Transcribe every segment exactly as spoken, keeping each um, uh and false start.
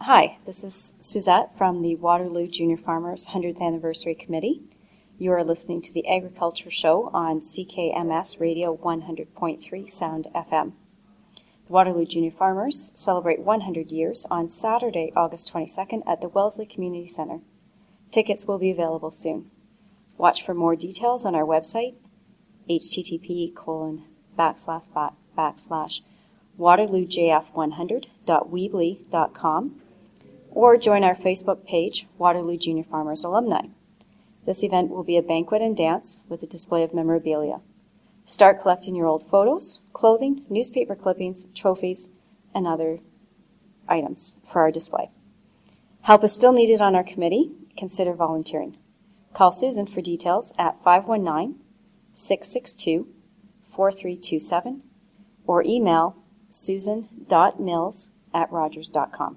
Hi, this is Suzette from the Waterloo Junior Farmers one hundredth Anniversary Committee. You are listening to the Agriculture Show on C K M S Radio one hundred point three Sound F M. The Waterloo Junior Farmers celebrate one hundred years on Saturday, August twenty-second at the Wellesley Community Centre. Tickets will be available soon. Watch for more details on our website, http colon backslash backslash waterloojf100.weebly dot com, or join our Facebook page, Waterloo Junior Farmers Alumni. This event will be a banquet and dance with a display of memorabilia. Start collecting your old photos, clothing, newspaper clippings, trophies, and other items for our display. Help is still needed on our committee. Consider volunteering. Call Susan for details at five one nine, six six two, four three two seven or email susan dot mills at rogers dot com.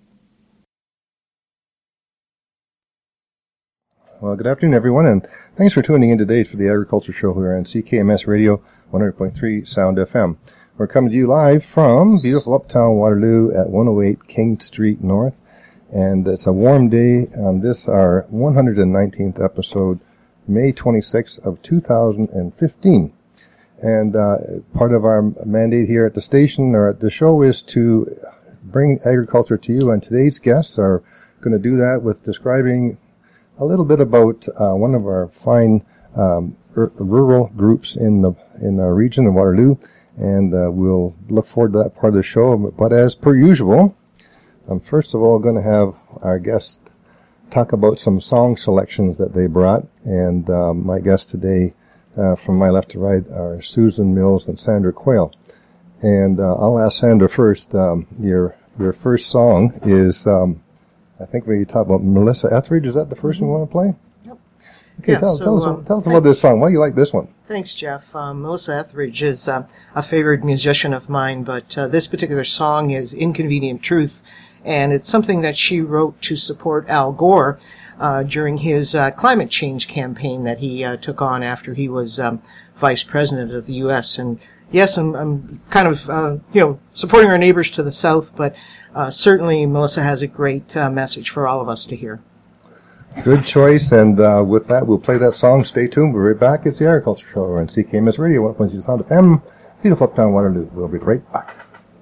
Well, good afternoon, everyone, and thanks for tuning in today for the Agriculture Show here on C K M S Radio one hundred point three Sound F M. We're coming to you live from beautiful uptown Waterloo at one oh eight King Street North, and it's a warm day on this, our one hundred nineteenth episode, May twenty-sixth of two thousand fifteen. And uh, part of our mandate here at the station or at the show is to bring agriculture to you, and today's guests are going to do that with describing a little bit about uh, one of our fine um, r- rural groups in the in our region in Waterloo, and uh, we'll look forward to that part of the show. But as per usual, I'm first of all going to have our guests talk about some song selections that they brought, and um, my guests today, uh, from my left to right, are Susan Mills and Sandra Quayle. And uh, I'll ask Sandra first. Um, your your first song is. Um, I think we talk about Melissa Etheridge. Is that the first one you want to play? Yep. Okay, yeah, tell, so, tell us, um, tell us about this song. Why do you like this one? Thanks, Jeff. Um, Melissa Etheridge is uh, a favorite musician of mine, but uh, this particular song is Inconvenient Truth, and it's something that she wrote to support Al Gore uh, during his uh, climate change campaign that he uh, took on after he was um, vice president of the U S And yes, I'm, I'm kind of uh, you know supporting our neighbors to the south, but Uh, certainly, Melissa has a great uh, message for all of us to hear. Good choice, and uh, with that, we'll play that song. Stay tuned. We'll be right back. It's the Agriculture Show on C K M S Radio one point three Sound F M, beautiful uptown Waterloo. We'll be right back.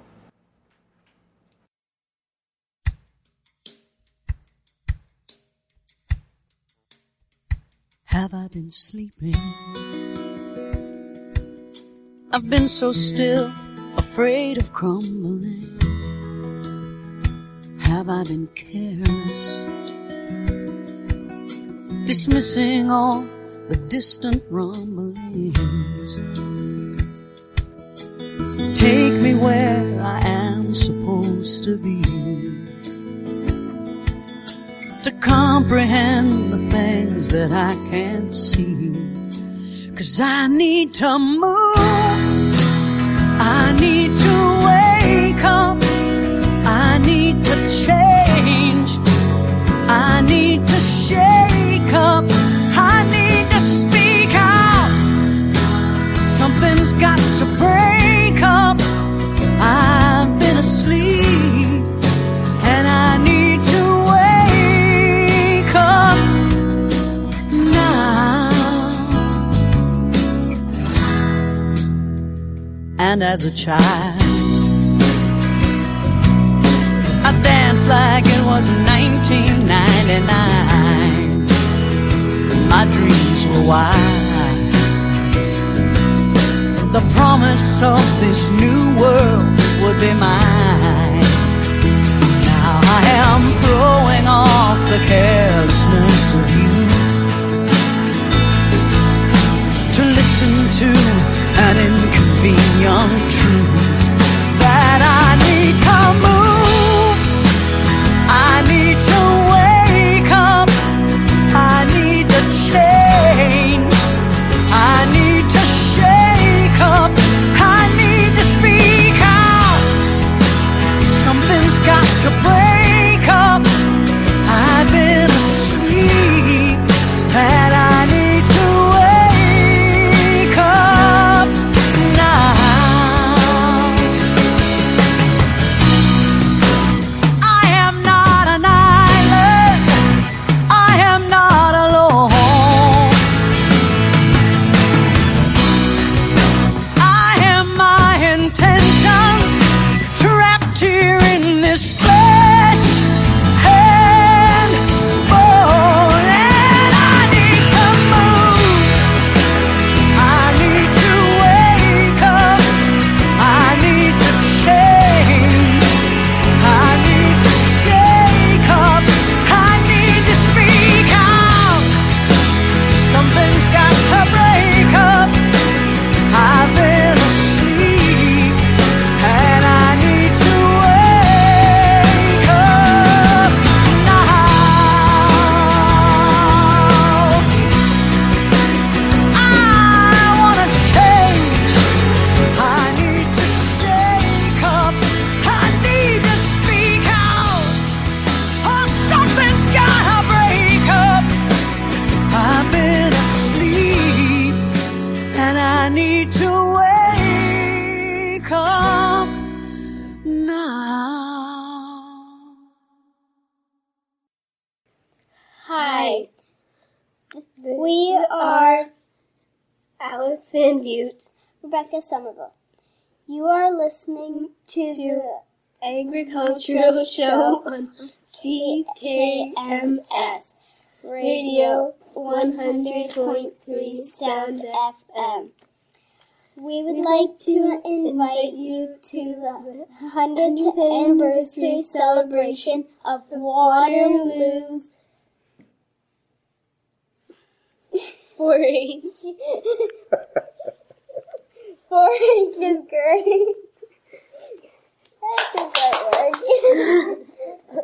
Have I been sleeping? I've been so still, afraid of crumbling. Have I been careless, dismissing all the distant rumblings? Take me where I am supposed to be, to comprehend the things that I can't see. 'Cause I need to move, I need to wake up, I need to change, I need to shake up, I need to speak out. Something's got to break up. I've been asleep and I need to wake up now. And as a child, I danced like it was nineteen ninety-nine. My dreams were wide, the promise of this new world would be mine. Now I am throwing off the carelessness of youth to listen to an inconvenient truth that I need to move, I need to wake up, I need to change, I need to shake up, I need to speak out. Something's got to break up. I've been asleep and I need to wake up now. I am not We are Alice Van Butte, Rebecca Somerville. You are listening to, to the Agricultural Show on C K M S Radio one hundred point three Sound F M. We would like to invite you to the one hundredth anniversary celebration of Waterloo's four H. four H is great. That doesn't work.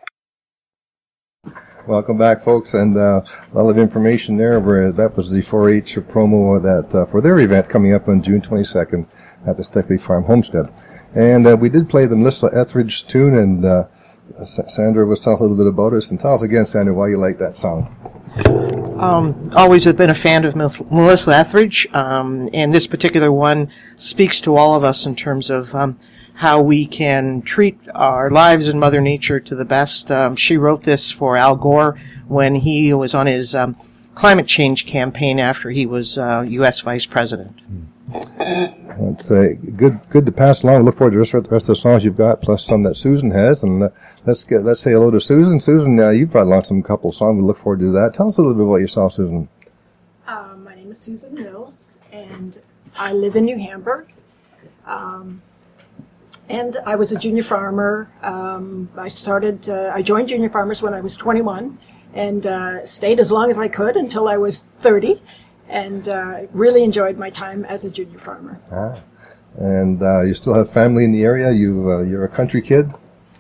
Welcome back, folks, and uh, a lot of information there. Where that was the four H promo that uh, for their event coming up on June twenty-second at the Steckley Farm Homestead. And uh, we did play the Melissa Etheridge tune, and uh, Sandra was telling a little bit about us. And tell us again, Sandra, why you like that song. Um, always have been a fan of Melissa Etheridge, um, and this particular one speaks to all of us in terms of um, how we can treat our lives and Mother Nature to the best. Um, she wrote this for Al Gore when he was on his um, climate change campaign after he was uh, U S Vice President. It's uh, good good to pass along. Look forward to the rest, the rest of the songs you've got, plus some that Susan has. And uh, let's get let's say hello to Susan. Susan, uh, you've brought along some couple songs. We look forward to that. Tell us a little bit about yourself, Susan. Uh, my name is Susan Mills, and I live in New Hamburg. Um, And I was a junior farmer. Um, I started, uh, I joined Junior Farmers when I was twenty-one and uh, stayed as long as I could until I was thirty, and uh, really enjoyed my time as a junior farmer. Ah. And uh, you still have family in the area? You, uh, you're a country kid?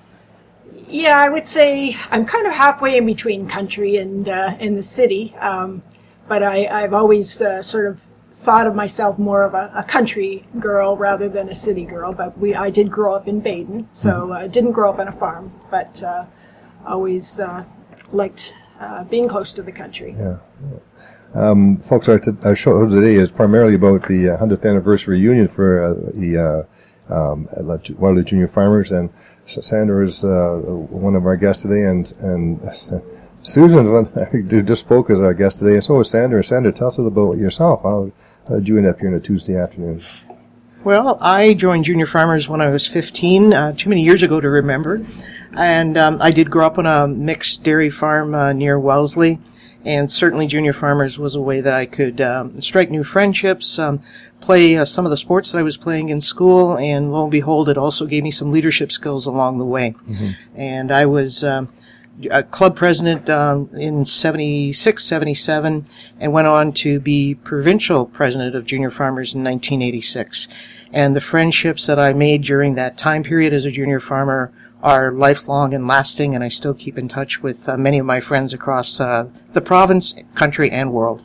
Yeah, I would say I'm kind of halfway in between country and uh, in the city, um, but I, I've always uh, sort of thought of myself more of a, a country girl rather than a city girl, but we I did grow up in Baden, so I uh, didn't grow up on a farm, but uh, always uh, liked uh, being close to the country. Yeah. yeah. Um, folks, our, t- our show today is primarily about the uh, hundredth anniversary reunion for uh, the uh, um, Waterloo Junior Farmers, and Sandra is uh, one of our guests today, and and uh, Susan who just spoke as our guest today, and so is Sandra. Sandra, tell us a little about yourself. How, how did you end up here on a Tuesday afternoon? Well, I joined Junior Farmers when I was fifteen, uh, too many years ago to remember. And um, I did grow up on a mixed dairy farm uh, near Wellesley. And certainly Junior Farmers was a way that I could um, strike new friendships, um, play uh, some of the sports that I was playing in school. And lo and behold, it also gave me some leadership skills along the way. Mm-hmm. And I was um, a club president um, in seventy-six, seventy-seven, and went on to be provincial president of Junior Farmers in nineteen eighty-six. And the friendships that I made during that time period as a junior farmer are lifelong and lasting, and I still keep in touch with uh, many of my friends across uh, the province, country, and world.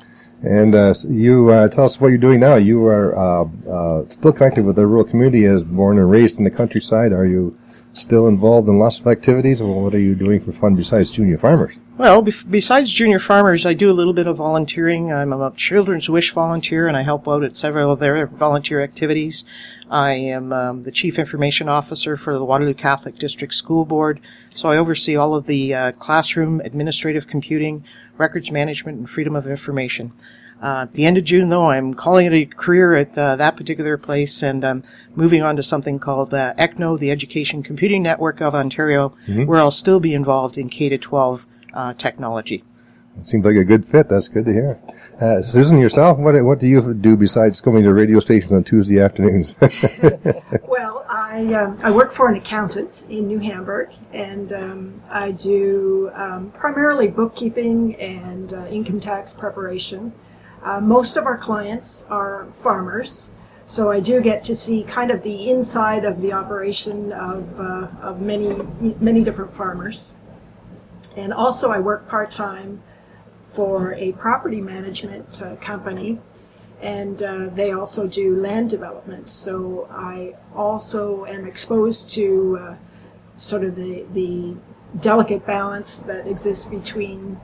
And uh, you uh, tell us what you're doing now. You are uh, uh, still connected with the rural community, as born and raised in the countryside. Are you still involved in lots of activities, or what are you doing for fun besides Junior Farmers? Well, be- besides Junior Farmers, I do a little bit of volunteering. I'm a Children's Wish volunteer, and I help out at several of their volunteer activities. I am um, the Chief Information Officer for the Waterloo Catholic District School Board, so I oversee all of the uh, classroom administrative computing, records management, and freedom of information. Uh, at the end of June, though, I'm calling it a career at uh, that particular place, and I'm moving on to something called uh, E C N O, the Education Computing Network of Ontario, mm-hmm. where I'll still be involved in K to twelve uh, technology. It seems like a good fit. That's good to hear. Uh, Susan, yourself, what what do you do besides going to radio stations on Tuesday afternoons? Well, I um, I work for an accountant in New Hamburg, and um, I do um, primarily bookkeeping and uh, income tax preparation. Uh, most of our clients are farmers, so I do get to see kind of the inside of the operation of uh, of many many different farmers. And also, I work part-time for a property management uh, company, and uh, they also do land development. So I also am exposed to uh, sort of the, the delicate balance that exists between,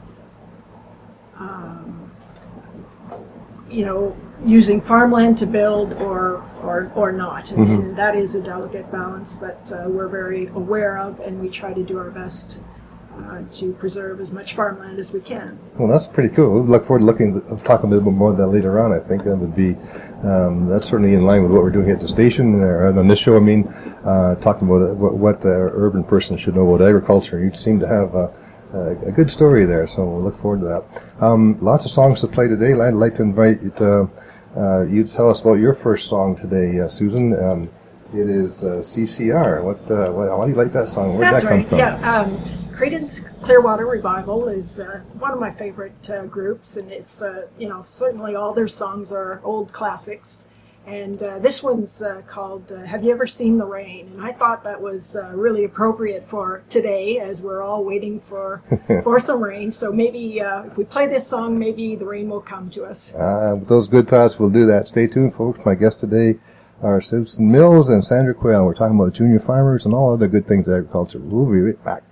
um, you know, using farmland to build or or, or not. And, mm-hmm. and that is a delicate balance that uh, we're very aware of, and we try to do our best uh, to preserve as much farmland as we can. Well, that's pretty cool. We look forward to looking, talking a little bit more of that later on. I think that would be, um, that's certainly in line with what we're doing at the station, or on this show, I mean, uh, talking about uh, what, what the urban person should know about agriculture. You seem to have uh, a, a good story there, so we'll look forward to that. Um, lots of songs to play today. I'd like to invite you to, uh, you to tell us about your first song today, uh, Susan. Um, it is uh, C C R. What, uh, what, why do you like that song? Where did That's that come right. from? Yeah, um, Creedence Clearwater Revival is uh, one of my favorite uh, groups, and it's, uh, you know, certainly all their songs are old classics. And uh, this one's uh, called uh, Have You Ever Seen the Rain? And I thought that was uh, really appropriate for today, as we're all waiting for for some rain. So maybe uh, if we play this song, maybe the rain will come to us. Uh, with those good thoughts, we'll do that. Stay tuned, folks. My guests today are Susan Mills and Sandra Quayle. We're talking about junior farmers and all other good things in agriculture. We'll be right back.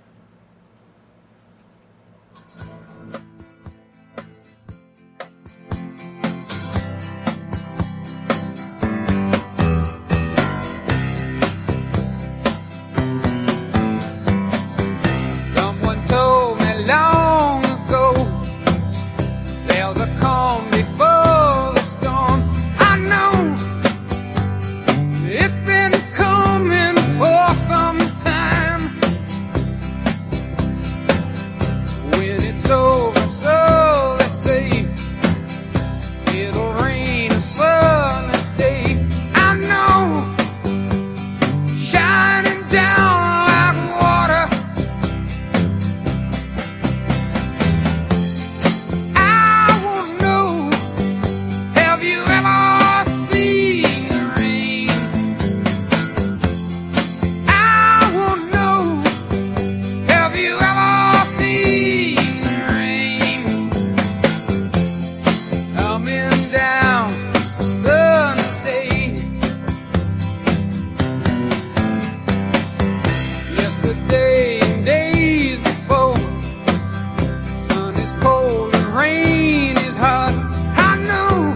Someone told me long ago there's a calm before the storm. I know it's been coming for some time. When it's over, so they say, it'll rain a sunny day. I know, shining down like water. I wanna know, have you ever seen the rain? I wanna know, have you ever seen the rain? Coming down a sunny day. Yesterday and days before, sun is cold and rain is hot. I know,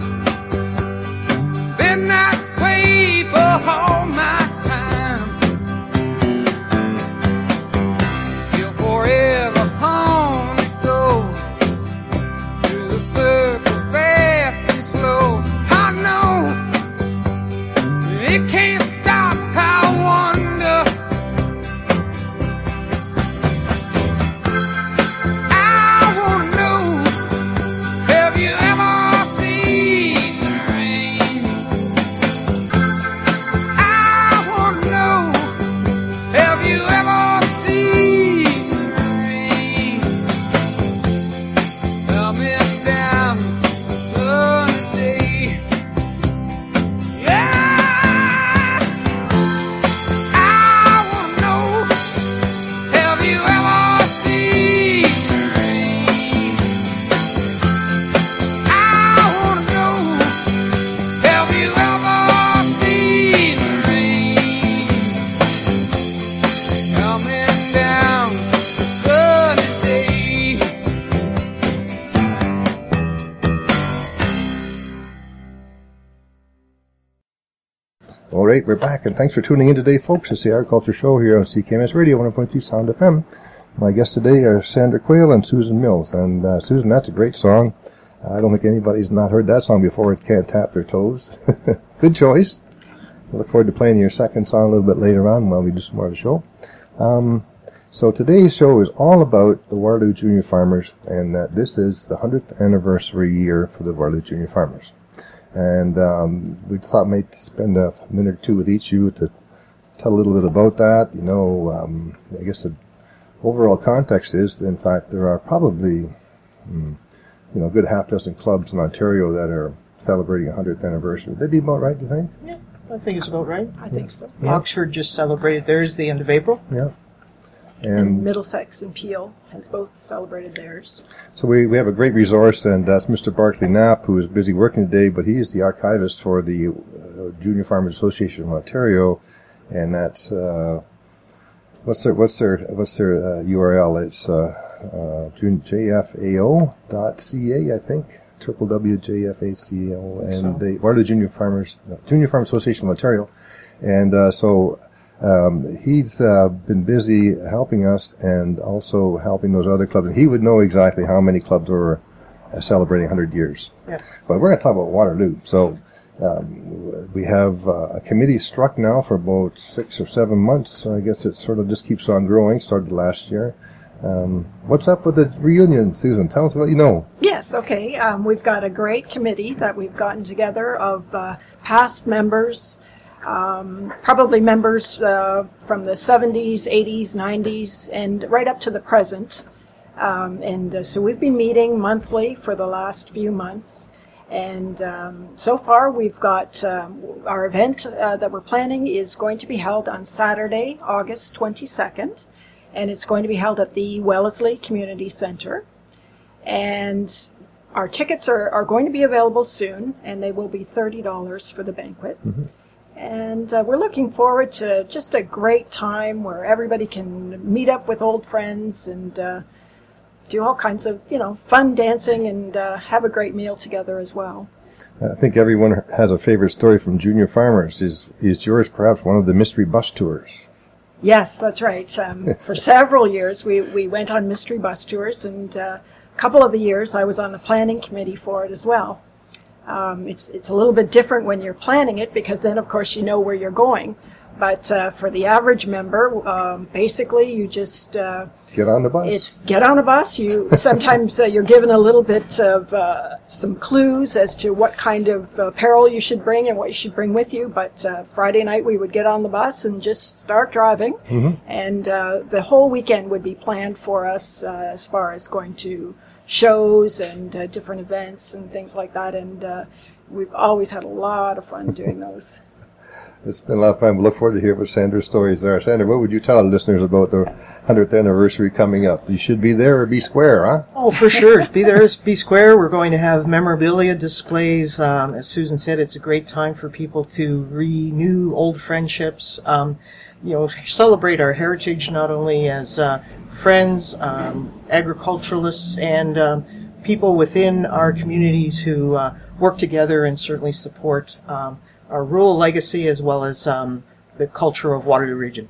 been that way for all my time. Till forever on it goes, through the circle fast and slow. I know, it can't stop. I wonder, I wanna know, have you ever seen the rain? I wanna know, have you ever seen the rain? Coming down a sunny day. Yeah, I wanna know, have you ever seen the rain? I wanna know, have you ever seen the rain? Coming down a sunny day. All right, we're back, and thanks for tuning in today, folks. It's the Agriculture Show here on C K M S Radio, one oh point three Sound F M. My guests today are Sandra Quayle and Susan Mills. And uh, Susan, that's a great song. I don't think anybody's not heard that song before. It can't tap their toes. Good choice. I look forward to playing your second song a little bit later on while we do some more of the show. Um, so today's show is all about the Waterloo Junior Farmers, and uh, this is the hundredth anniversary year for the Waterloo Junior Farmers. And um, we thought maybe spend a minute or two with each of you to tell a little bit about that. You know, um, I guess the overall context is, in fact, there are probably, mm, you know, a good half dozen clubs in Ontario that are celebrating a hundredth anniversary. Would that be about right, do you think? Yeah, I think it's about right. I think so. Yeah. Oxford just celebrated theirs the end of April. Yeah. And And Middlesex and Peel has both celebrated theirs. so we, we have a great resource, and that's Mister Barclay Knapp, who is busy working today, but he is the archivist for the uh, Junior Farmers Association of Ontario, and that's uh, what's their what's their what's their uh, U R L? It's uh, uh, j f a o dot c a, I think. Triple W J F A C O, and So. the Waterloo Junior Farmers uh, Junior Farm Association of Ontario, and uh, so Um, he's uh, been busy helping us and also helping those other clubs. And he would know exactly how many clubs were uh, celebrating one hundred years. Yeah. But we're going to talk about Waterloo. So um, we have uh, a committee struck now for about six or seven months. I guess it sort of just keeps on growing. Started last year. Um, what's up with the reunion, Susan? Tell us what you know. Yes, okay. Um, we've got a great committee that we've gotten together of uh, past members, um, probably members uh, from the seventies, eighties, nineties, and right up to the present. Um, and uh, so we've been meeting monthly for the last few months. And um, so far we've got um, our event uh, that we're planning is going to be held on Saturday, August twenty-second. And it's going to be held at the Wellesley Community Center. And our tickets are, are going to be available soon, and they will be thirty dollars for the banquet. Mm-hmm. And uh, we're looking forward to just a great time where everybody can meet up with old friends and uh, do all kinds of, you know, fun dancing and uh, have a great meal together as well. I think everyone has a favorite story from Junior Farmers. Is, is yours perhaps one of the mystery bus tours? Yes, that's right. Um, for several years, we, we went on mystery bus tours, and uh, a couple of the years I was on the planning committee for it as well. Um, it's it's a little bit different when you're planning it, because then, of course, you know where you're going. But uh, for the average member, um, basically, you just uh, get on the bus. It's get on a bus. You sometimes uh, you're given a little bit of uh, some clues as to what kind of apparel you should bring and what you should bring with you. But uh, Friday night we would get on the bus and just start driving, mm-hmm. and uh, the whole weekend would be planned for us uh, as far as going to shows and uh, different events and things like that. And uh, we've always had a lot of fun doing those. It's been a lot of fun. We look forward to hear what Sandra's stories are. Sandra, what would you tell the listeners about the one hundredth anniversary coming up? You should be there or be square, huh? Oh, for sure. Be there, be square. We're going to have memorabilia displays. Um, as Susan said, it's a great time for people to renew old friendships. Um, you know, celebrate our heritage not only as uh, friends, um, agriculturalists, and um, people within our communities who uh, work together and certainly support um, our rural legacy as well as um, the culture of Waterloo Region.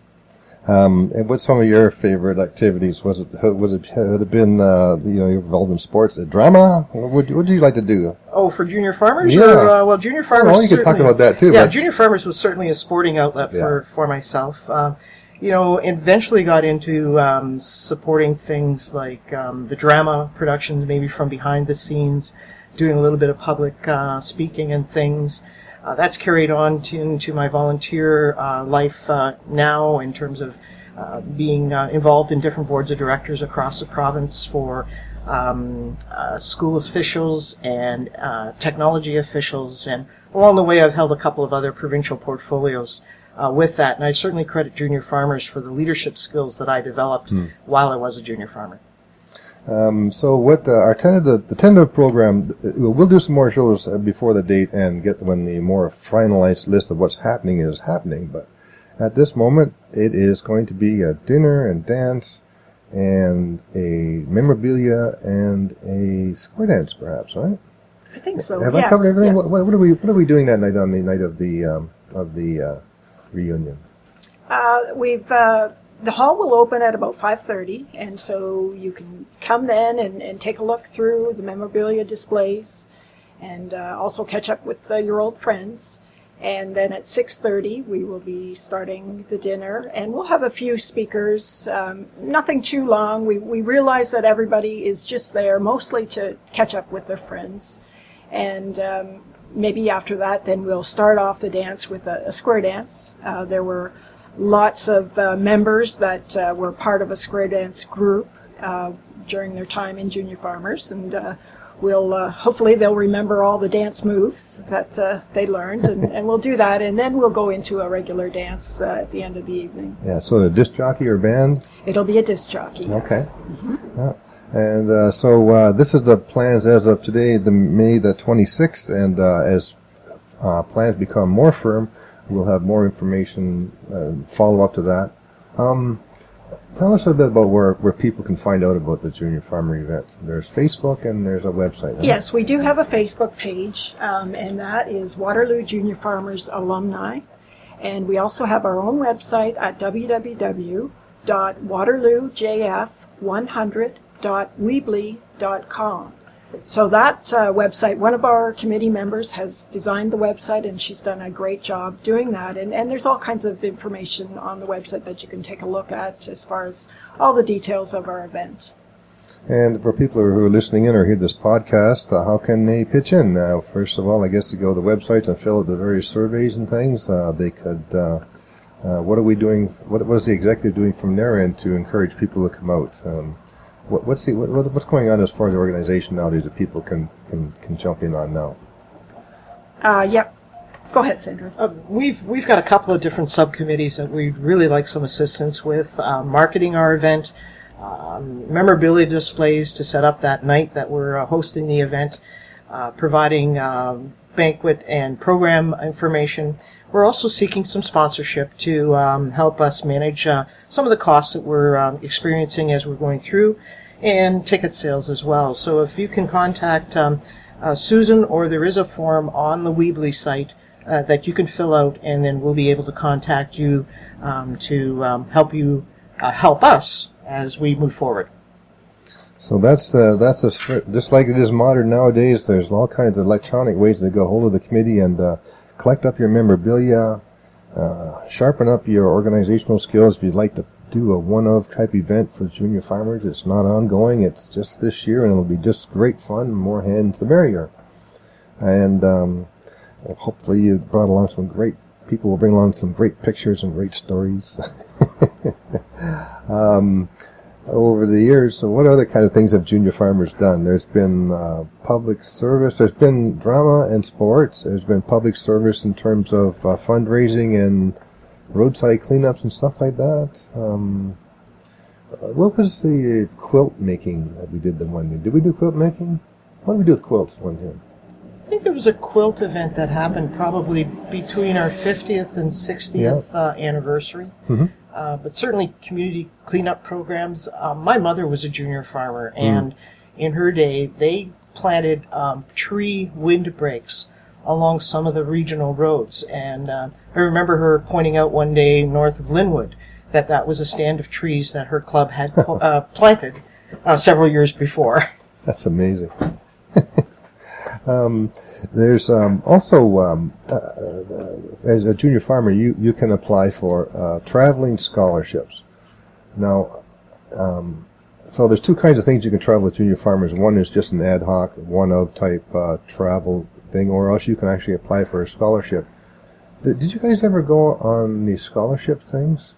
Um, and what's some of your favorite activities? Was it was it had it been uh, you know, you're involved in sports, uh, drama? What would what do you like to do? Oh, for Junior Farmers? Yeah. Or, uh, well, Junior Farmers. Well, you can talk about that too. Yeah, but. Junior Farmers was certainly a sporting outlet Yeah. for for myself. Uh, you know, eventually got into um, supporting things like um, the drama productions, maybe from behind the scenes, doing a little bit of public uh, speaking and things. Uh, that's carried on to, into my volunteer uh, life uh, now in terms of uh, being uh, involved in different boards of directors across the province for um, uh, school officials and uh, technology officials. And along the way, I've held a couple of other provincial portfolios uh, with that. And I certainly credit Junior Farmers for the leadership skills that I developed mm. while I was a junior farmer. Um, so what uh, our tentative, the tentative program, we'll do some more shows before the date and get when the more finalized list of what's happening is happening. But at this moment, it is going to be a dinner and dance and a memorabilia and a square dance, perhaps, right? I think so. Have yes, I covered everything? yes. What, what are we What are we doing that night on the night of the um, of the uh, reunion? Uh, we've. Uh, The hall will open at about five thirty, and so you can come then and, and take a look through the memorabilia displays and uh, also catch up with uh, your old friends. And then at six thirty, we will be starting the dinner, and we'll have a few speakers, um, nothing too long. We, we realize that everybody is just there mostly to catch up with their friends. And um, maybe after that, then we'll start off the dance with a, a square dance. Uh, there were lots of uh, members that uh, were part of a square dance group uh, during their time in Junior Farmers, and uh, we'll uh, hopefully they'll remember all the dance moves that uh, they learned, and, and we'll do that, and then we'll go into a regular dance uh, at the end of the evening. Yeah, so a disc jockey or band? It'll be a disc jockey. Yes. Okay. Mm-hmm. Yeah. And uh, so uh, this is the plans as of today, the May the twenty-sixth, and uh, as uh, plans become more firm, we'll have more information, uh, follow up to that. Um, tell us a bit about where, where people can find out about the Junior Farmer event. There's Facebook and there's a website. Right? Yes, we do have a Facebook page, um, and that is Waterloo Junior Farmers Alumni. And we also have our own website at w w w dot waterloo j f one hundred dot weebly dot com. So that uh, website, one of our committee members has designed the website, and she's done a great job doing that. And, and there's all kinds of information on the website that you can take a look at as far as all the details of our event. And for people who are listening in or hear this podcast, uh, how can they pitch in? Now, first of all, I guess to go to the websites and fill out the various surveys and things. Uh, they could. Uh, uh, what are we doing? What, what is the executive doing from their end to encourage people to come out? Um, what, what's the what, what's going on as far as the organization nowadays that people can can, can jump in on now? Uh, yep. Go ahead, Sandra. Uh, we've we've got a couple of different subcommittees that we'd really like some assistance with. Uh, marketing our event. Um, memorabilia displays to set up that night that we're uh, hosting the event, uh, providing uh, banquet and program information. We're also seeking some sponsorship to um, help us manage uh, some of the costs that we're um, experiencing as we're going through, and ticket sales as well. So if you can contact um, uh, Susan, or there is a form on the Weebly site uh, that you can fill out, and then we'll be able to contact you um, to um, help you uh, help us as we move forward. So that's uh, that's a stri- just like it is modern nowadays. There's all kinds of electronic ways to get hold of the committee and uh, collect up your memorabilia, uh, sharpen up your organizational skills. If you'd like to do a one-of type event for junior farmers, it's not ongoing. It's just this year, and it'll be just great fun. More hands, the merrier. And um, hopefully, you brought along some great people. Will bring along some great pictures and great stories. um, over the years, so what other kind of things have junior farmers done? There's been uh, public service, there's been drama and sports, there's been public service in terms of uh, fundraising and roadside cleanups and stuff like that. Um, uh, what was the quilt making that we did the one year? Did we do quilt making? What did we do with quilts one year? I think there was a quilt event that happened probably between our fiftieth and sixtieth Yeah. uh, anniversary. Mm-hmm. Uh, but certainly community cleanup programs. Uh, my mother was a junior farmer, and mm. in her day, they planted um, tree windbreaks along some of the regional roads. And uh, I remember her pointing out one day north of Linwood that that was a stand of trees that her club had uh, planted uh, several years before. That's amazing. Um, there's um, also, um, uh, uh, as a junior farmer, you, you can apply for uh, traveling scholarships. Now, um, so there's two kinds of things you can travel with junior farmers. One is just an ad hoc, one-of type uh, travel thing, or else you can actually apply for a scholarship. Did, did you guys ever go on these scholarship things?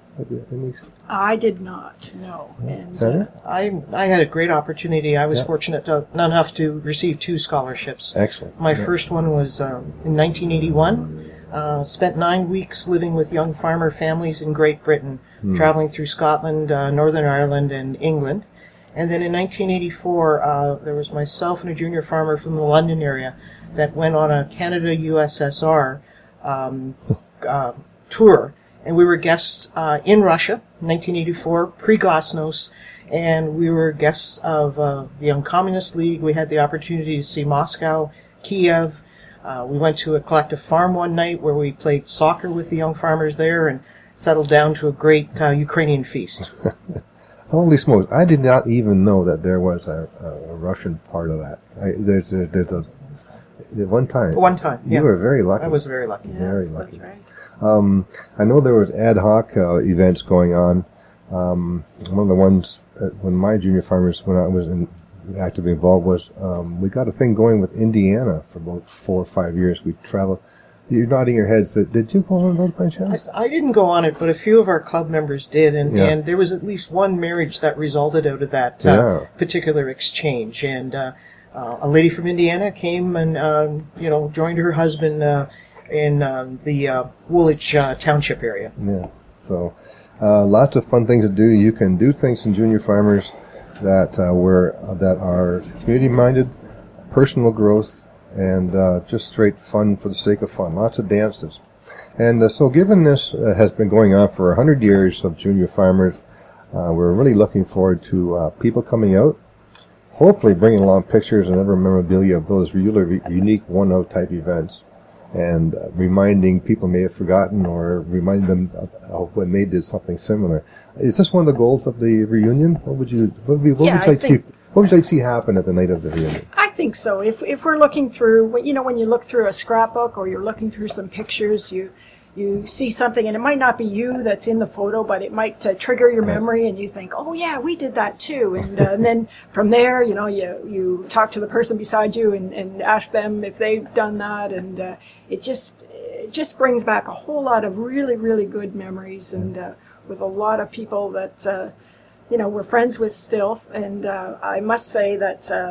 Any? I did not, no. And, Senator? uh, I I had a great opportunity. I was Yeah. fortunate to, enough to receive two scholarships. Excellent. My Yeah. first one was um, in nineteen eighty-one. Uh, spent nine weeks living with young farmer families in Great Britain, Hmm. traveling through Scotland, uh, Northern Ireland, and England. And then in nineteen eighty-four, uh, there was myself and a junior farmer from the London area that went on a Canada-U S S R um, uh, tour. And we were guests uh, in Russia, nineteen eighty-four, pre-Glasnost, and we were guests of uh, the Young Communist League. We had the opportunity to see Moscow, Kiev. Uh, we went to a collective farm one night where we played soccer with the young farmers there and settled down to a great uh, Ukrainian feast. Holy smokes! I did not even know that there was a, a Russian part of that. I, there's a, there's a one time. One time, You yeah. were very lucky. I was very lucky. Very yes, lucky. That's right. Um, I know there was ad hoc uh, events going on. Um, one of the ones uh, when my junior farmers, when I was in, actively involved, was um, we got a thing going with Indiana for about four or five years. We traveled. You're nodding your heads. That did you go on those by chance? I, I didn't go on it, but a few of our club members did, and, Yeah. and there was at least one marriage that resulted out of that uh, Yeah. particular exchange. And uh, uh, a lady from Indiana came and um, you know joined her husband uh, in um, the uh, Woolwich uh, Township area. Yeah. So, uh, lots of fun things to do. You can do things in junior farmers that uh, were uh, that are community-minded, personal growth, and uh, just straight fun for the sake of fun. Lots of dances. And uh, so, given this uh, has been going on for a hundred years of junior farmers, uh, we're really looking forward to uh, people coming out, hopefully bringing along pictures and other memorabilia of those really unique one-of type events. and uh, reminding people may have forgotten or remind them of, of when they did something similar. Is this one of the goals of the reunion? What would you what would, you, what Yeah, would you like to see? think- What would you like to see happen at the night of the reunion? I think so. If if we're looking through, you know, when you look through a scrapbook or you're looking through some pictures, you you see something, and it might not be you that's in the photo, but it might uh, trigger your memory, and you think, oh yeah, we did that too. And, uh, and then from there, you know, you you talk to the person beside you and, and ask them if they've done that, and uh, it just it just brings back a whole lot of really really good memories, and uh, with a lot of people that. Uh, you know, we're friends with still, and uh, I must say that uh,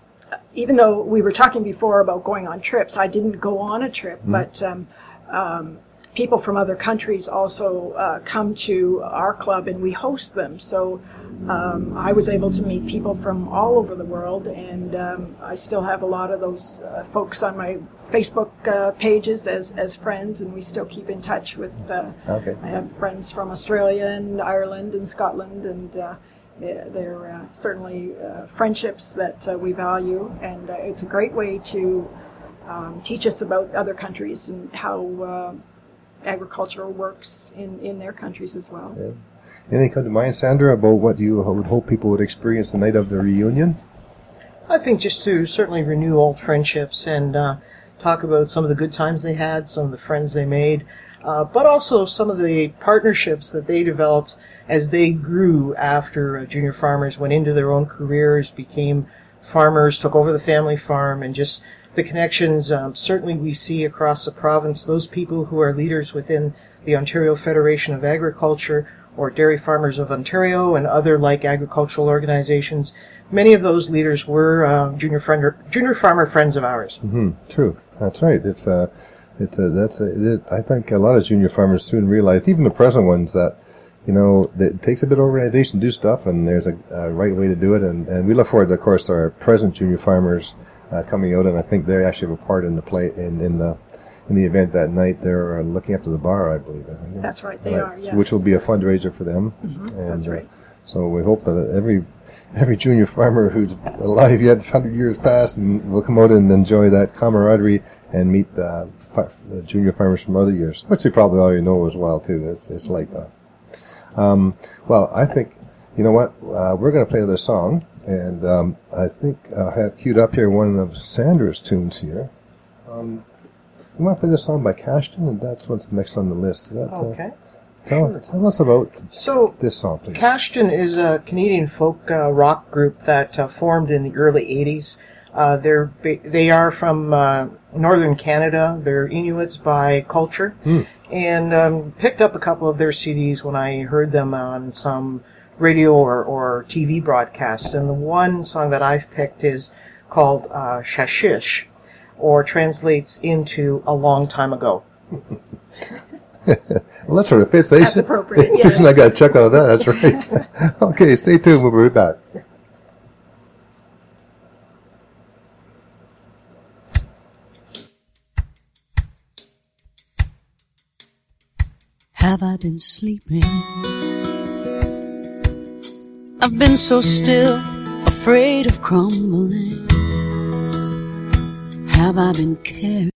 even though we were talking before about going on trips, I didn't go on a trip, mm-hmm. but um, um, people from other countries also uh, come to our club and we host them. So um, I was able to meet people from all over the world, and um, I still have a lot of those uh, folks on my Facebook uh, pages as, as friends, and we still keep in touch with, uh, Okay. I have friends from Australia and Ireland and Scotland, and uh, they're, they're uh, certainly uh, friendships that uh, we value, and uh, it's a great way to um, teach us about other countries and how uh, agriculture works in, in their countries as well. Yeah. Anything come to mind, Sandra, about what you would hope people would experience the night of the reunion? I think just to certainly renew old friendships and uh, talk about some of the good times they had, some of the friends they made, uh, but also some of the partnerships that they developed as they grew after uh, junior farmers went into their own careers, became farmers, took over the family farm, and just the connections um, certainly we see across the province. Those people who are leaders within the Ontario Federation of Agriculture or Dairy Farmers of Ontario and other like agricultural organizations, many of those leaders were uh, junior friend, junior farmer friends of ours. Mm-hmm. True, that's right. It's uh, it's uh, that's uh, it, I think a lot of junior farmers soon realized, even the present ones, that you know that it takes a bit of organization to do stuff, and there's a, a right way to do it. And, and we look forward to, of course, our present junior farmers uh, coming out, and I think they actually have a part in the play in in the. In the event that night, they're uh, looking after the bar, I believe. That's right, they right. are, yes. Which will be a fundraiser for them. Mm-hmm, and that's right. uh, so we hope that every every junior farmer who's alive yet, one hundred years past, and will come out and enjoy that camaraderie and meet the uh, junior farmers from other years, which they probably already know as well, too. It's, it's like that. Um, well, I think, you know what, uh, we're going to play another song, and um, I think I have queued up here one of Sandra's tunes here. Um, You want to play this song by Cashton, and that's what's next on the list. That, Okay. Uh, tell, Sure. tell us about So, this song, please. Cashton is a Canadian folk uh, rock group that uh, formed in the early eighties. Uh, they're ba- they are from uh, northern Canada. They're Inuits by culture, Hmm. and um, picked up a couple of their C Ds when I heard them on some radio or, or T V broadcast. And the one song that I've picked is called uh, Shashish, or translates into a long time ago. Well, that sort of fits. That's appropriate, Susan, yes. I got a chuckle out of that. That's right. Okay, stay tuned. We'll be right back. Have I been sleeping? I've been so still, afraid of crumbling. Have I been carried?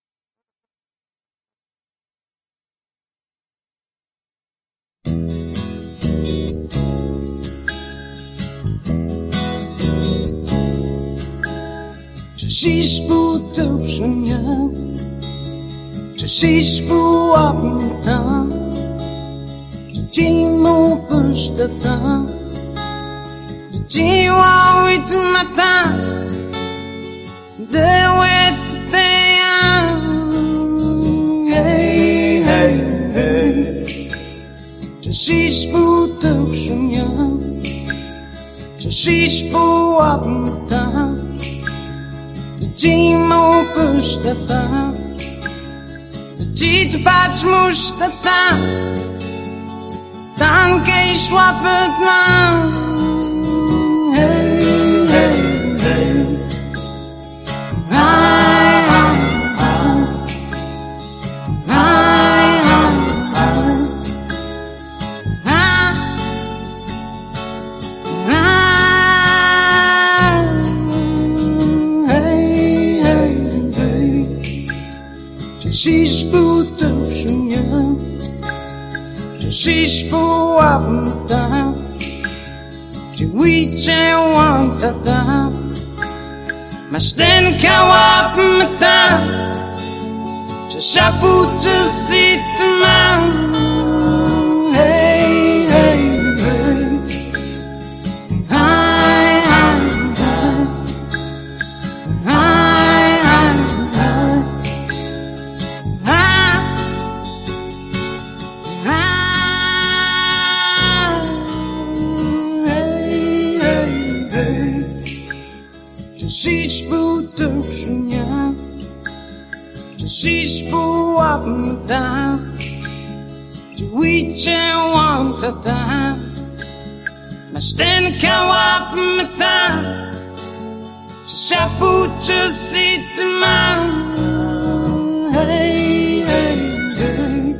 Czy dziś budusz mnie? Czy dziś bułam tam? Czy dziś mu puszczę tam? Czy dziś ławi tu matam? The way they are. Hey, hey, hey. Czy dziś budusz mnie? Czy dziś bułam tam? Dziś mu puszczę tam, dziś patrz muszczę tam, tam kiedyś łapę tam. Hej, hej, hej. Aj, aj, aj. Aj, aj, aj. Aj, aj. Shishbu Dushunya, Shishbu Wabda, Wiche Wantata, Masten Kawapmata, Shabu to sit man. Hey, hey, hey. Hi, hi, hi. Hi, hi, hi. Hi, hi. Hey, hey, hey. Just each boot of Shunya. Shishbu up down, Wiche Wantata, Masten Kawapmata, Shabu to sit man. Hey, hey, hey.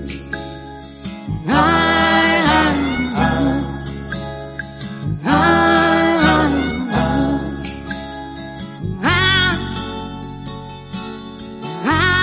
Hi, hi, hi. Hi, hi, hi. Hi, hi.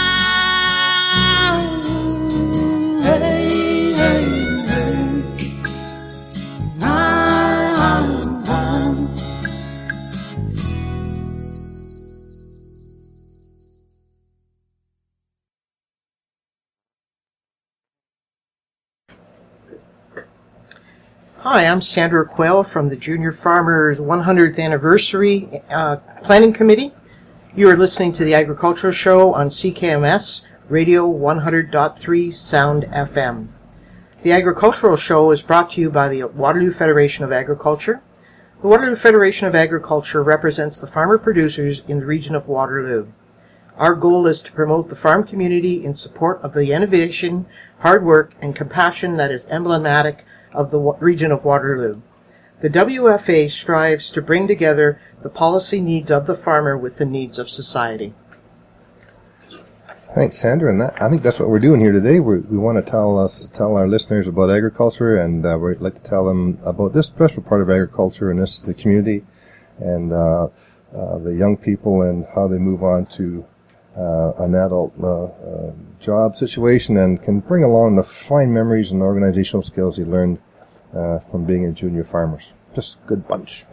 Hi, I'm Sandra Quayle from the Junior Farmers one hundredth Anniversary uh, Planning Committee. You are listening to the Agricultural Show on C K M S Radio one hundred point three Sound F M. The Agricultural Show is brought to you by the Waterloo Federation of Agriculture. The Waterloo Federation of Agriculture represents the farmer producers in the region of Waterloo. Our goal is to promote the farm community in support of the innovation, hard work, and compassion that is emblematic of the region of Waterloo. The W F A strives to bring together the policy needs of the farmer with the needs of society. Thanks, Sandra. And that, I think that's what we're doing here today. We're, we want to tell us, tell our listeners about agriculture, and uh, we'd like to tell them about this special part of agriculture, and this is the community and uh, uh, the young people and how they move on to uh, an adult uh, uh, job situation and can bring along the fine memories and organizational skills they learned uh, from being in junior farmers. Just a good bunch.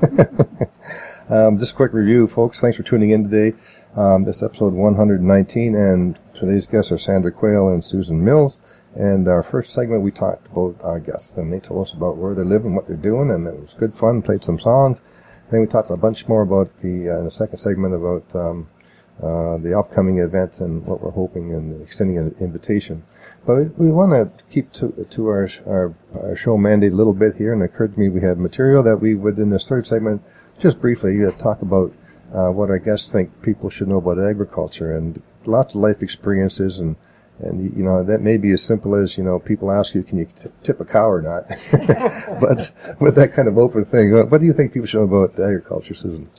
um, just a quick review, folks. Thanks for tuning in today. Um, this is episode one hundred nineteen, and today's guests are Sandra Quayle and Susan Mills. And our first segment, we talked about our guests, and they told us about where they live and what they're doing, and it was good fun, played some songs. Then we talked a bunch more about the, uh, in the second segment about um, uh, the upcoming event and what we're hoping and extending an invitation. But we, we want to keep to, to our, our, our show mandate a little bit here, and it occurred to me we have material that we would, in this third segment, just briefly uh, talk about uh, what our guests think people should know about agriculture, and lots of life experiences, and And, you know, that may be as simple as, you know, people ask you, can you t- tip a cow or not? but, but that kind of open thing. What do you think people should know about agriculture, Susan?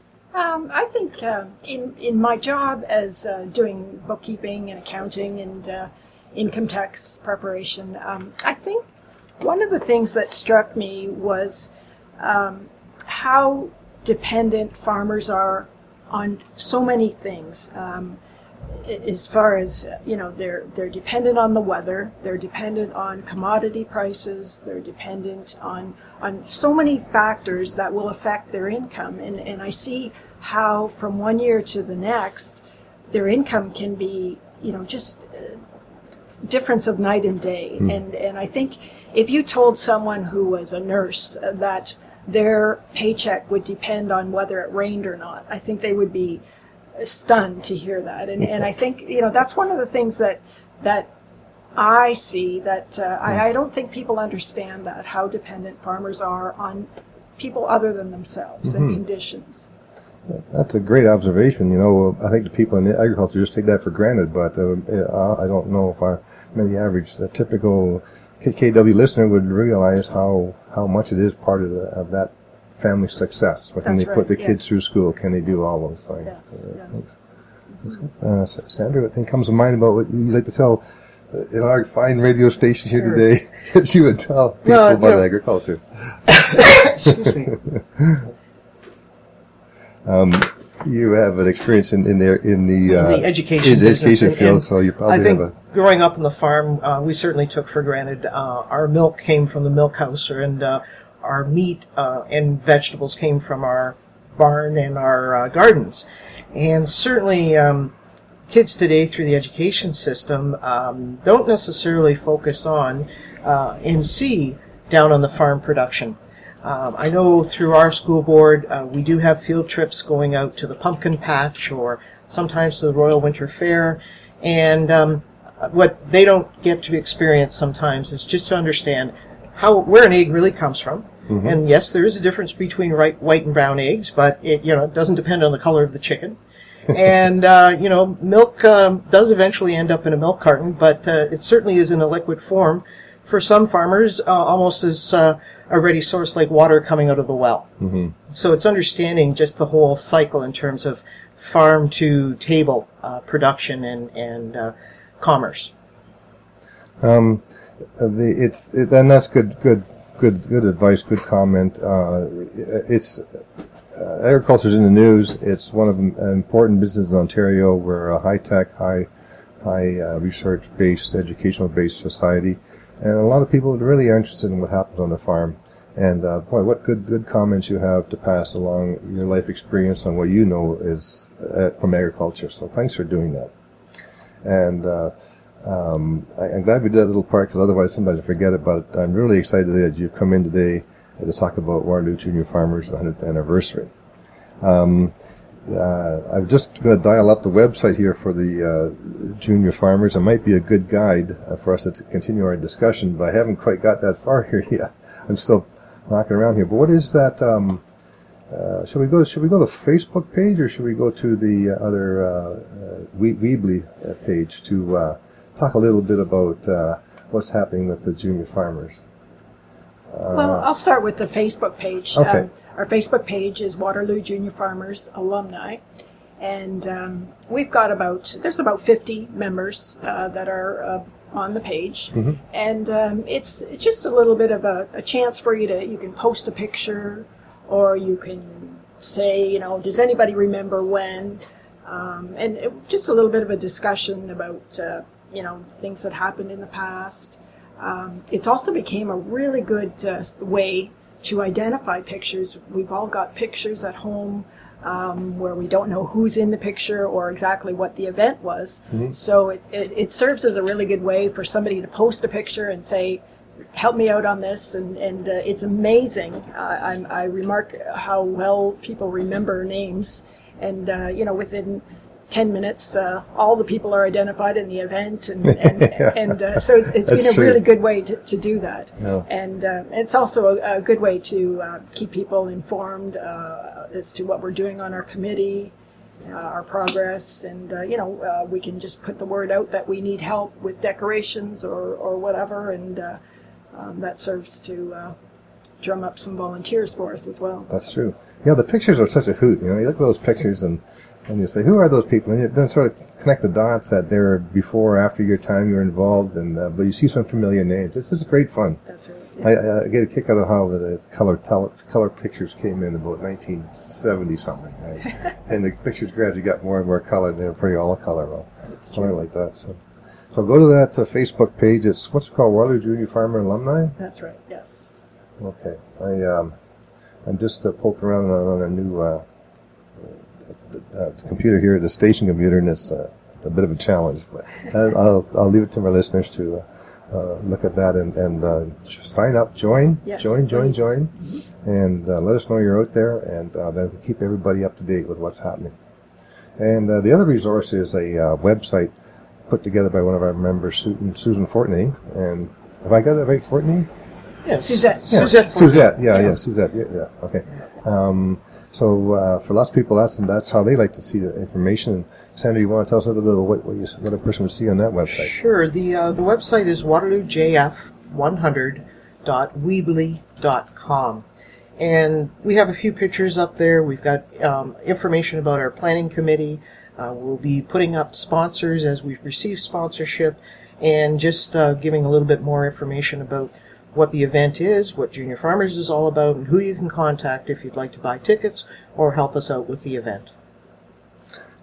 Um, I think uh, in, in my job as uh, doing bookkeeping and accounting and uh, income tax preparation, um, I think one of the things that struck me was um, how dependent farmers are on so many things. Um, as far as, you know, they're they're dependent on the weather, they're dependent on commodity prices, they're dependent on on so many factors that will affect their income. And, and I see how from one year to the next, their income can be, you know, just uh, difference of night and day. Mm. And, and I think if you told someone who was a nurse uh, that their paycheck would depend on whether it rained or not, I think they would be stunned to hear that. And and I think, you know, that's one of the things that that I see that uh, I, I don't think people understand that, how dependent farmers are on people other than themselves mm-hmm. and conditions. That's a great observation. You know, I think the people in agriculture just take that for granted, but uh, I don't know if our, maybe the average, the typical K K W listener would realize how, how much it is part of, the, of that family success. When they right. put the yes. kids through school, can they do all those things? Yes, uh, yes. Uh, Sandra, what thing comes to mind about what you'd like to tell uh, in our fine radio station here sure. today that you would tell people well, about know, agriculture? Excuse me. um, you have an experience in, in the in the, uh, in the education, in the education business. field, And, so you and probably I think have a. growing up on the farm, uh, we certainly took for granted uh, our milk came from the milk house, and uh, our meat uh, and vegetables came from our barn and our uh, gardens. And certainly, um, kids today through the education system um, don't necessarily focus on uh, and see down on the farm production. Um, I know through our school board, uh, we do have field trips going out to the pumpkin patch or sometimes to the Royal Winter Fair. And um, what they don't get to experience sometimes is just to understand how where an egg really comes from. Mm-hmm. And yes, there is a difference between right, white and brown eggs, but it you know it doesn't depend on the color of the chicken. And uh, you know, milk um, does eventually end up in a milk carton, but uh, it certainly is in a liquid form. For some farmers, uh, almost as uh, a ready source like water coming out of the well. Mm-hmm. So it's understanding just the whole cycle in terms of farm to table uh, production and and uh, commerce. Um, the it's it, and that's good good good good advice. Good comment. Uh, it's uh, agriculture's in the news. It's one of the important businesses in Ontario. We're a high tech, high high uh, research based, educational based society. And a lot of people really are interested in what happens on the farm. And uh, boy, what good good comments you have to pass along your life experience on what you know is uh, from agriculture. So thanks for doing that. And uh, um, I, I'm glad we did that little part, because otherwise sometimes I forget about it. I'm really excited that you've come in today to talk about Waterloo Junior Farmers' one hundredth anniversary. Um, Uh, I'm just going to dial up the website here for the uh, junior farmers. It might be a good guide uh, for us to t- continue our discussion, but I haven't quite got that far here yet. I'm still knocking around here. But what is that? Um, uh, should we go? Should we go to the Facebook page, or should we go to the uh, other uh, uh, we- Weebly uh, page to uh, talk a little bit about uh, what's happening with the junior farmers? Uh, Well, I'll start with the Facebook page. Okay. Um, our Facebook page is Waterloo Junior Farmers Alumni, and um, we've got about, there's about fifty members uh, that are uh, on the page, mm-hmm. and um, it's just a little bit of a, a chance for you to, you can post a picture, or you can say, you know, does anybody remember when, um, and it, just a little bit of a discussion about, uh, you know, things that happened in the past. Um, it's also became a really good uh, way to identify pictures. We've all got pictures at home um, where we don't know who's in the picture or exactly what the event was. Mm-hmm. So it, it, it serves as a really good way for somebody to post a picture and say, help me out on this. And, and uh, it's amazing. Uh, I, I remark how well people remember names. And, uh, you know, within ten minutes, uh, all the people are identified in the event, and and, yeah. and uh, so it's, it's been a true. really good way to, to do that. Yeah. And uh, it's also a, a good way to uh, keep people informed uh, as to what we're doing on our committee, uh, our progress, and uh, you know, uh, we can just put the word out that we need help with decorations or, or whatever, and uh, um, that serves to uh, drum up some volunteers for us as well. That's true. Yeah, the pictures are such a hoot. You know, you look at those pictures and And you say, who are those people? And you then sort of connect the dots that they're before or after your time you're involved, and uh, but you see some familiar names. It's just great fun. That's right. Yeah. I, I get a kick out of how the color tele, color pictures came in about nineteen seventy something, right? And the pictures gradually got more and more colored. They were pretty all color, well, color like that. So, so go to that uh, Facebook page. It's what's it called, Waterloo Junior Farmer Alumni. That's right. Yes. Okay. I um, I'm just uh, poking around on, on a new. Uh, The, uh, the computer here, the station computer, and it's uh, a bit of a challenge. But I'll I'll leave it to my listeners to uh, uh, look at that and and uh, sign up, join, yes, join, join, please. join, mm-hmm. and uh, let us know you're out there, and uh, then we'll keep everybody up to date with what's happening. And uh, the other resource is a uh, website put together by one of our members, Susan, Susan Fortney. And have I got that right, Fortney? Yes, Suzette. Yeah. Suzette. Suzette. Yeah, yes. yeah, Suzette. Yeah, yeah. Okay. Um, So uh, for lots of people, that's that's how they like to see the information. Sandra, you want to tell us a little bit about what what, you, what a person would see on that website? Sure. The uh, the website is waterloo j f one hundred dot weebly dot com, and we have a few pictures up there. We've got um, information about our planning committee. Uh, we'll be putting up sponsors as we've received sponsorship, and just uh, giving a little bit more information about what the event is, what Junior Farmers is all about, and who you can contact if you'd like to buy tickets or help us out with the event.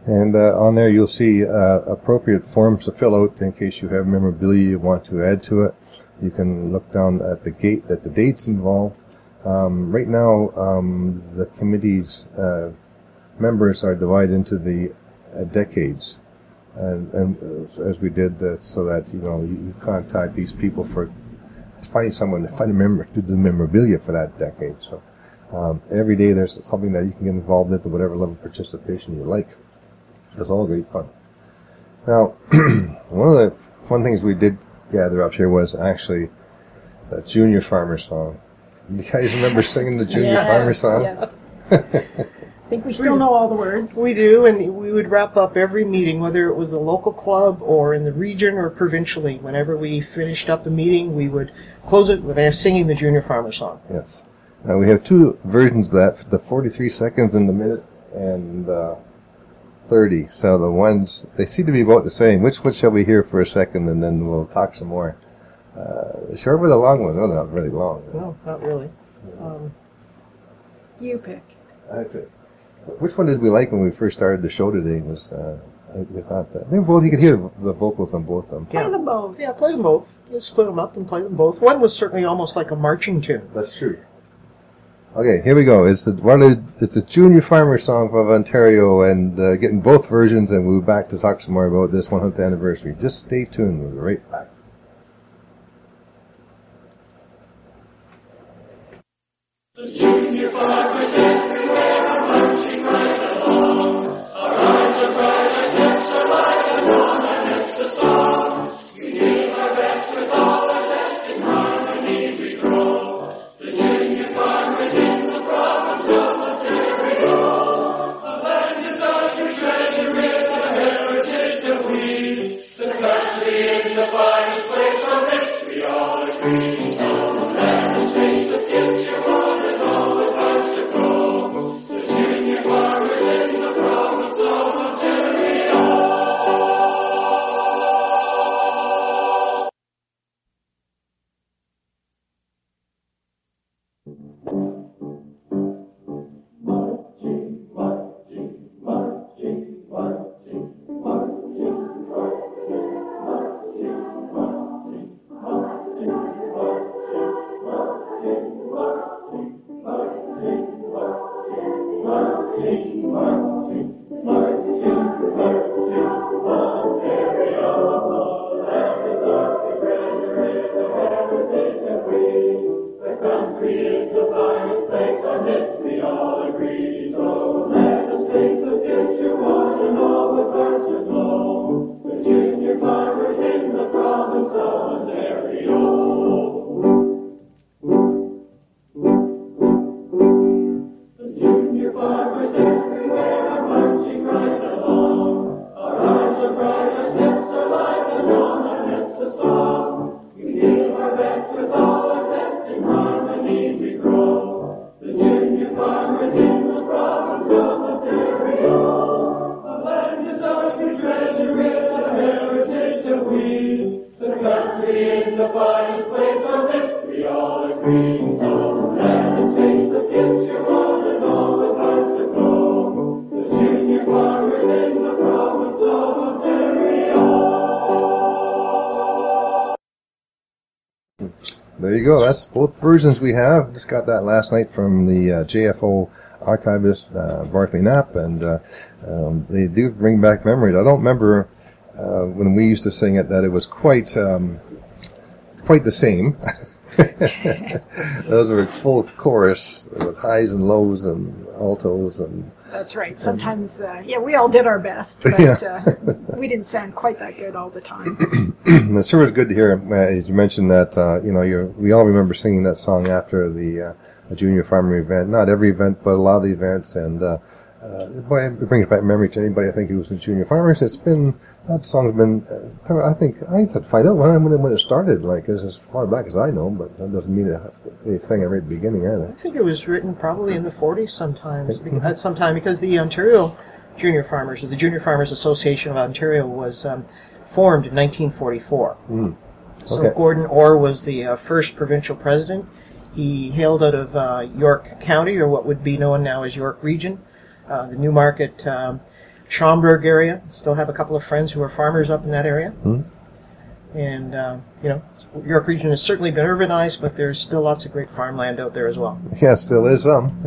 And uh, on there you'll see uh, appropriate forms to fill out in case you have memorabilia you want to add to it. You can look down at the gate at the dates involved. Um, right now, um, the committee's uh, members are divided into the uh, decades, and, and uh, as we did, uh, so that you know you, you contact these people for finding someone to find a member to do the memorabilia for that decade. So um, every day there's something that you can get involved in to whatever level of participation you like. It's all great fun. Now, one of the fun things we did gather up here was actually the Junior Farmer song. You guys remember singing the Junior Yes, Farmer song? Yes. I think we still know all the words. We do, and we would wrap up every meeting, whether it was a local club or in the region or provincially. Whenever we finished up a meeting, we would close it with singing the Junior Farmer song. Yes. Now we have two versions of that, the forty-three seconds in the minute and uh, thirty. So the ones, they seem to be about the same. Which one shall we hear for a second, and then we'll talk some more? Uh, the short or the long one? No, they're not really long. No, not really. Um, You pick. I pick. Which one did we like when we first started the show today? Was uh, I, we thought that they were both, you could hear the vocals on both of them. Play Yeah. them both. yeah, play them both. Just split them up and play them both. One was certainly almost like a marching tune. That's true. Okay, here we go. It's the Waterloo, it's the Junior Farmer song of Ontario, and uh, getting both versions, and we'll be back to talk some more about this one hundredth anniversary. Just stay tuned. We'll be right back. The junior farmers everywhere are marching right along. Our eyes are bright, our steps are light, and on our lips the song. We give our best with all our zest, in harmony we grow. The junior farmers in the province of Ontario. The land is ours, we treasure it, the heritage that we. The country is the finest place, on this we all agree. So let us face the future one. There you go. That's both versions we have. Just got that last night from the uh, J F O archivist, uh, Barclay Knapp, and uh, um, they do bring back memories. I don't remember uh, when we used to sing it that it was quite um, quite the same. Those were full chorus with highs and lows and altos and. That's right. Sometimes, uh, yeah, we all did our best, but Yeah. uh, we didn't sound quite that good all the time. It sure was good to hear, uh, as you mentioned that, uh, you know, you're, we all remember singing that song after the uh, Junior Farmer event. Not every event, but a lot of the events. And uh, uh, boy, it brings back memory to anybody I think who was in Junior Farmers. It's been, that song's been, uh, I think, I had to find out when it, when it started, like as far back as I know, but that doesn't mean it, they sang it right at the beginning either. I think it was written probably in the forties sometimes, at some time, because the Ontario Junior Farmers, or the Junior Farmers Association of Ontario, was um, formed in nineteen forty-four. Mm. So Okay. Gordon Orr was the uh, first provincial president. He hailed out of uh, York County, or what would be known now as York Region. Uh, the Newmarket um, Schomburg area. Still have a couple of friends who are farmers up in that area. Hmm. And, uh, you know, York Region has certainly been urbanized, but there's still lots of great farmland out there as well. Yeah, still is some.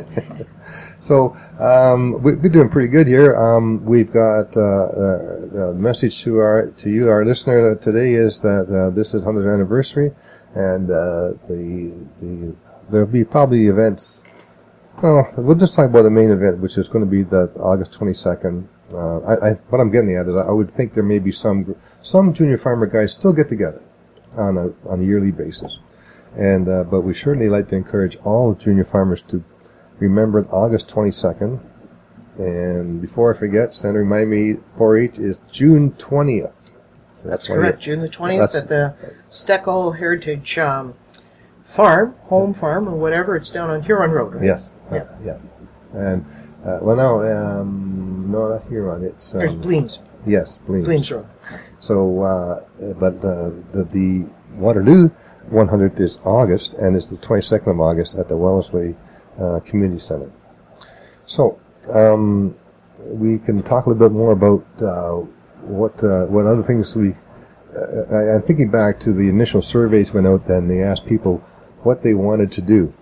So um, we, we're doing pretty good here. Um, we've got uh, uh, a message to our to you, our listener, today is that uh, this is hundredth anniversary, and uh, the the there'll be probably events. Oh, we'll just talk about the main event, which is going to be the August twenty-second. Uh, I, I, what I'm getting at is I would think there may be some some junior farmer guys still get together on a on a yearly basis, and uh, but we certainly like to encourage all junior farmers to remember August twenty-second. And before I forget, Sandra, remind me, four H is June twentieth. So that's correct, it, June the twentieth at the Steckel Heritage um, Farm, home farm, or whatever. It's down on Huron Road, right? Yes. Yeah. Uh, yeah. And, uh, well, no, um, no, not Huron. It's, um, There's Bleams. Yes, Bleams. Bleams Road. So, uh, but the, the, the Waterloo one hundredth is August, and it's the twenty-second of August at the Wellesley uh, Community Center. So, um, we can talk a little bit more about uh, what uh, what other things we. Uh, I, I'm thinking back to the initial surveys went out. Then they asked people what they wanted to do.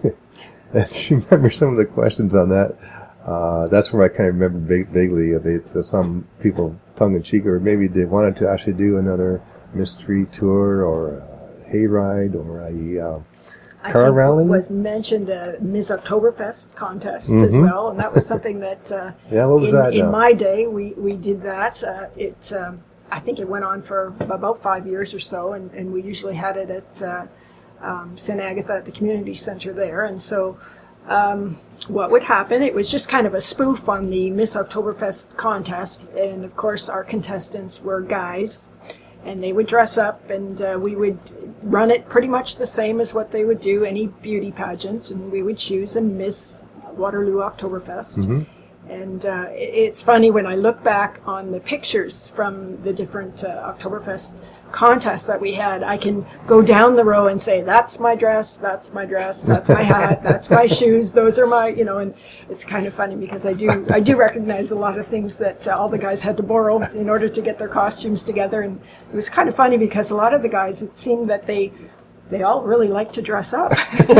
And you remember some of the questions on that? Uh, that's where I kind of remember vague, vaguely. Uh, they, uh, some people tongue in cheek, or maybe they wanted to actually do another mystery tour or a hayride or a uh, I car think rally. was mentioned a Miz Oktoberfest contest Mm-hmm. as well, and that was something that uh, Yeah, what was in, that in now? my day we, we did that. Uh, it um, I think it went on for about five years or so, and, and we usually had it at uh, um, Saint Agatha at the community center there. And so um, what would happen, it was just kind of a spoof on the Miss Oktoberfest contest, and of course our contestants were guys, and they would dress up, and uh, we would run it pretty much the same as what they would do any beauty pageant, and we would choose a Miss Waterloo Oktoberfest. Mm-hmm. And uh, it- it's funny when I look back on the pictures from the different uh, Oktoberfest contests that we had, I can go down the row and say, that's my dress, that's my dress, that's my hat, that's my shoes, those are my, you know, and it's kind of funny because I do I do recognize a lot of things that uh, all the guys had to borrow in order to get their costumes together. And it was kind of funny because a lot of the guys, it seemed that they they all really like to dress up.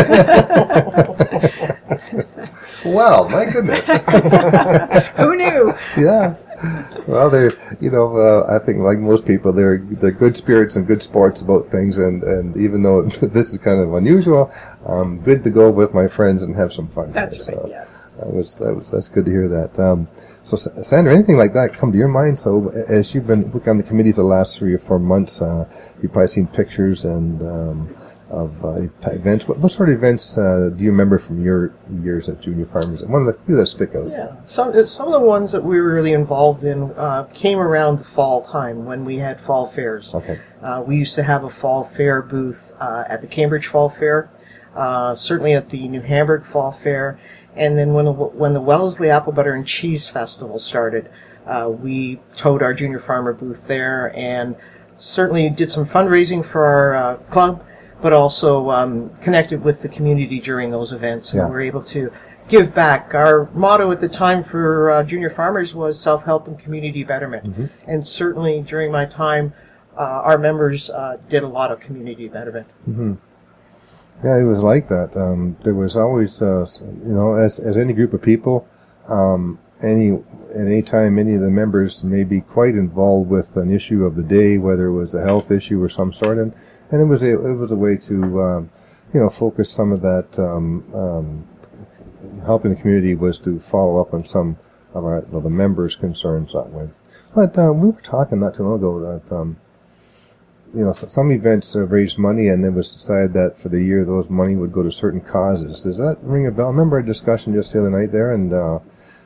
Wow, my goodness. Who knew? Yeah. Well, they're, you know, uh, I think like most people, they're they're good spirits and good sports about things, and, and even though this is kind of unusual, I'm good to go with my friends and have some fun. That's So right, yes. That was that was that's good to hear that. Um, so, Sandra, anything like that come to your mind? So, as you've been working on the committee for the last three or four months, uh, you've probably seen pictures and um, of uh, events. What, what sort of events uh, do you remember from your years at Junior Farmers? One of the few that stick out. Yeah, some some of the ones that we were really involved in uh, came around the fall time when we had fall fairs. Okay. Uh, we used to have a fall fair booth uh, at the Cambridge Fall Fair, uh, certainly at the New Hamburg Fall Fair, and then when the, when the Wellesley Apple Butter and Cheese Festival started, uh, we towed our junior farmer booth there and certainly did some fundraising for our uh, club, but also um, connected with the community during those events, and Yeah. we were able to give back. Our motto at the time for uh, junior farmers was self-help and community betterment, Mm-hmm. and certainly during my time, uh, our members uh, did a lot of community betterment. Mm-hmm. Yeah, it was like that. Um, there was always, uh, you know, as as any group of people, um, any at any time, any of the members may be quite involved with an issue of the day, whether it was a health issue or some sort, and, and it was a it was a way to, um, you know, focus some of that um, um, helping the community was to follow up on some of our of the members' concerns that way. But uh, we were talking not too long ago that. Um, You know, some events have raised money, and it was decided that for the year, those money would go to certain causes. Does that ring a bell? I remember a discussion just the other night there, and uh,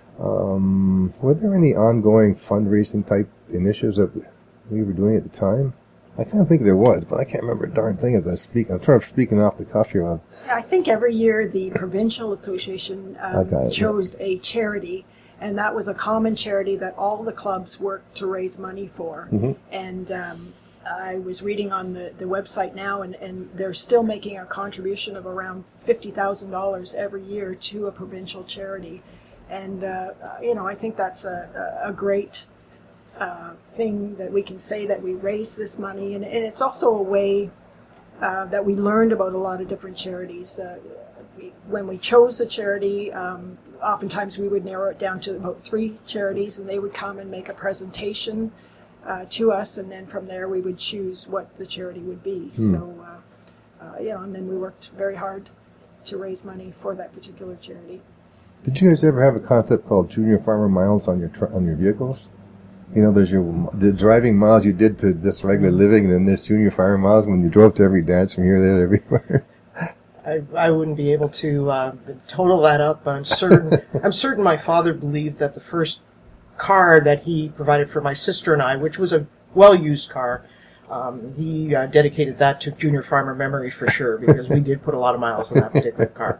um, were there any ongoing fundraising type initiatives that we were doing at the time? I kind of think there was, but I can't remember a darn thing as I speak. I'm trying to speaking off the cuff here. I think every year the Provincial Association I um, got it, chose a charity, and that was a common charity that all the clubs worked to raise money for. Mhm. And um, I was reading on the, the website now, and, and they're still making a contribution of around fifty thousand dollars every year to a provincial charity. And, uh, uh, you know, I think that's a, a a great uh, thing that we can say that we raise this money. And, and it's also a way uh, that we learned about a lot of different charities. Uh, we, when we chose a charity, um, oftentimes we would narrow it down to about three charities, and they would come and make a presentation uh, to us, and then from there we would choose what the charity would be. Hmm. So, uh, uh, you know, and then we worked very hard to raise money for that particular charity. Did you guys ever have a concept called Junior Farmer Miles on your tr- on your vehicles? You know, there's your the driving miles you did to just regular living, and then there's Junior Farmer Miles when you drove to every dance from here, there, everywhere. I, I wouldn't be able to uh, total that up, but I'm certain I'm certain my father believed that the first car that he provided for my sister and I, which was a well-used car, um, he uh, dedicated that to Junior Farmer memory for sure, because we did put a lot of miles in that particular car.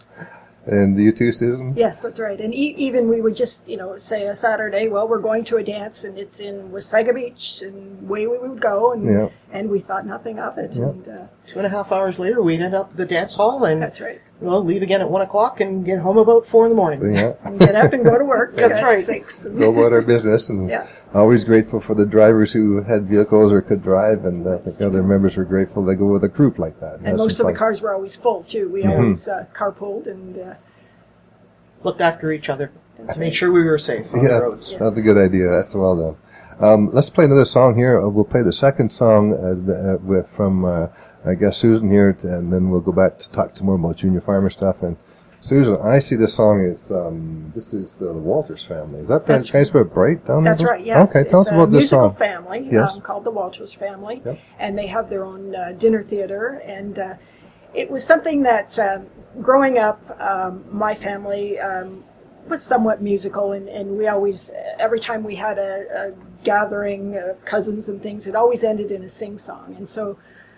And you too, Susan? Yes, that's right. And e- even we would just, you know, say a Saturday, well, we're going to a dance, and it's in Wasaga Beach, and away we would go, and Yeah. and we thought nothing of it. Yeah. And uh, Two and a half hours later, we'd end up at the dance hall and that's right. well, leave again at one o'clock and get home about four in the morning. Yeah. And get up and go to work That's at right. six. And Go about our business, and Yeah. always grateful for the drivers who had vehicles or could drive, and I think other members were grateful they go with a group like that. And Have most some of the fun. cars were always full, too. We Mhm. always uh, carpooled, and uh, Looked after each other. Made sure we were safe on Yeah, the roads. Yes. that's a good idea. That's well done. Um, let's play another song here. Uh, We'll play the second song uh, uh, with from uh, I guess Susan here, t- and then we'll go back to talk some more about junior farmer stuff. And Susan, I see this song is um, this is uh, the Walters family. Is that the That's- guys with Bright down there? that's right, yes. Okay, tell It's us about a this musical song. family Yes. um, called the Walters Family, Yep. and they have their own uh, dinner theater. And uh, it was something that, um, growing up, um, my family um, was somewhat musical, and, and we always, every time we had a, a gathering of cousins and things, it always ended in a sing-song. And so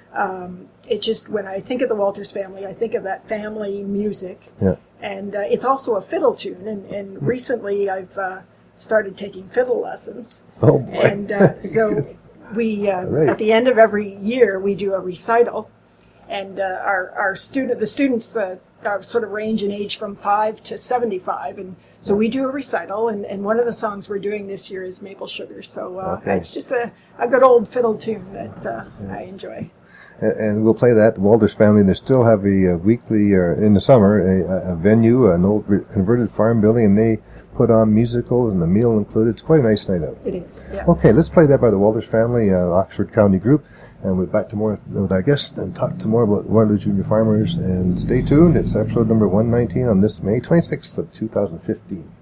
um, it just, when I think of the Walters family, I think of that family music. Yeah. And uh, it's also a fiddle tune, and, and recently I've uh, started taking fiddle lessons. Oh boy. And uh, so we, uh, Right. at the end of every year, we do a recital, and uh, our our student, the students uh, are sort of range in age from five to seventy-five, and so we do a recital, and, and one of the songs we're doing this year is Maple Sugar. So uh, Okay. it's just a, a good old fiddle tune that uh, I enjoy. And- And we'll play that. The Walters family, they still have a, uh weekly, or in the summer, a, a venue, an old re- converted farm building, and they put on musicals and the meal included. It's quite a nice night out. It is, yeah. Okay, let's play that by the Walters family, uh, Oxford County Group, and we're back to more with our guest and talk some more about Waterloo Junior Farmers. And stay tuned. It's episode number one nineteen on this May twenty-sixth of two thousand fifteen.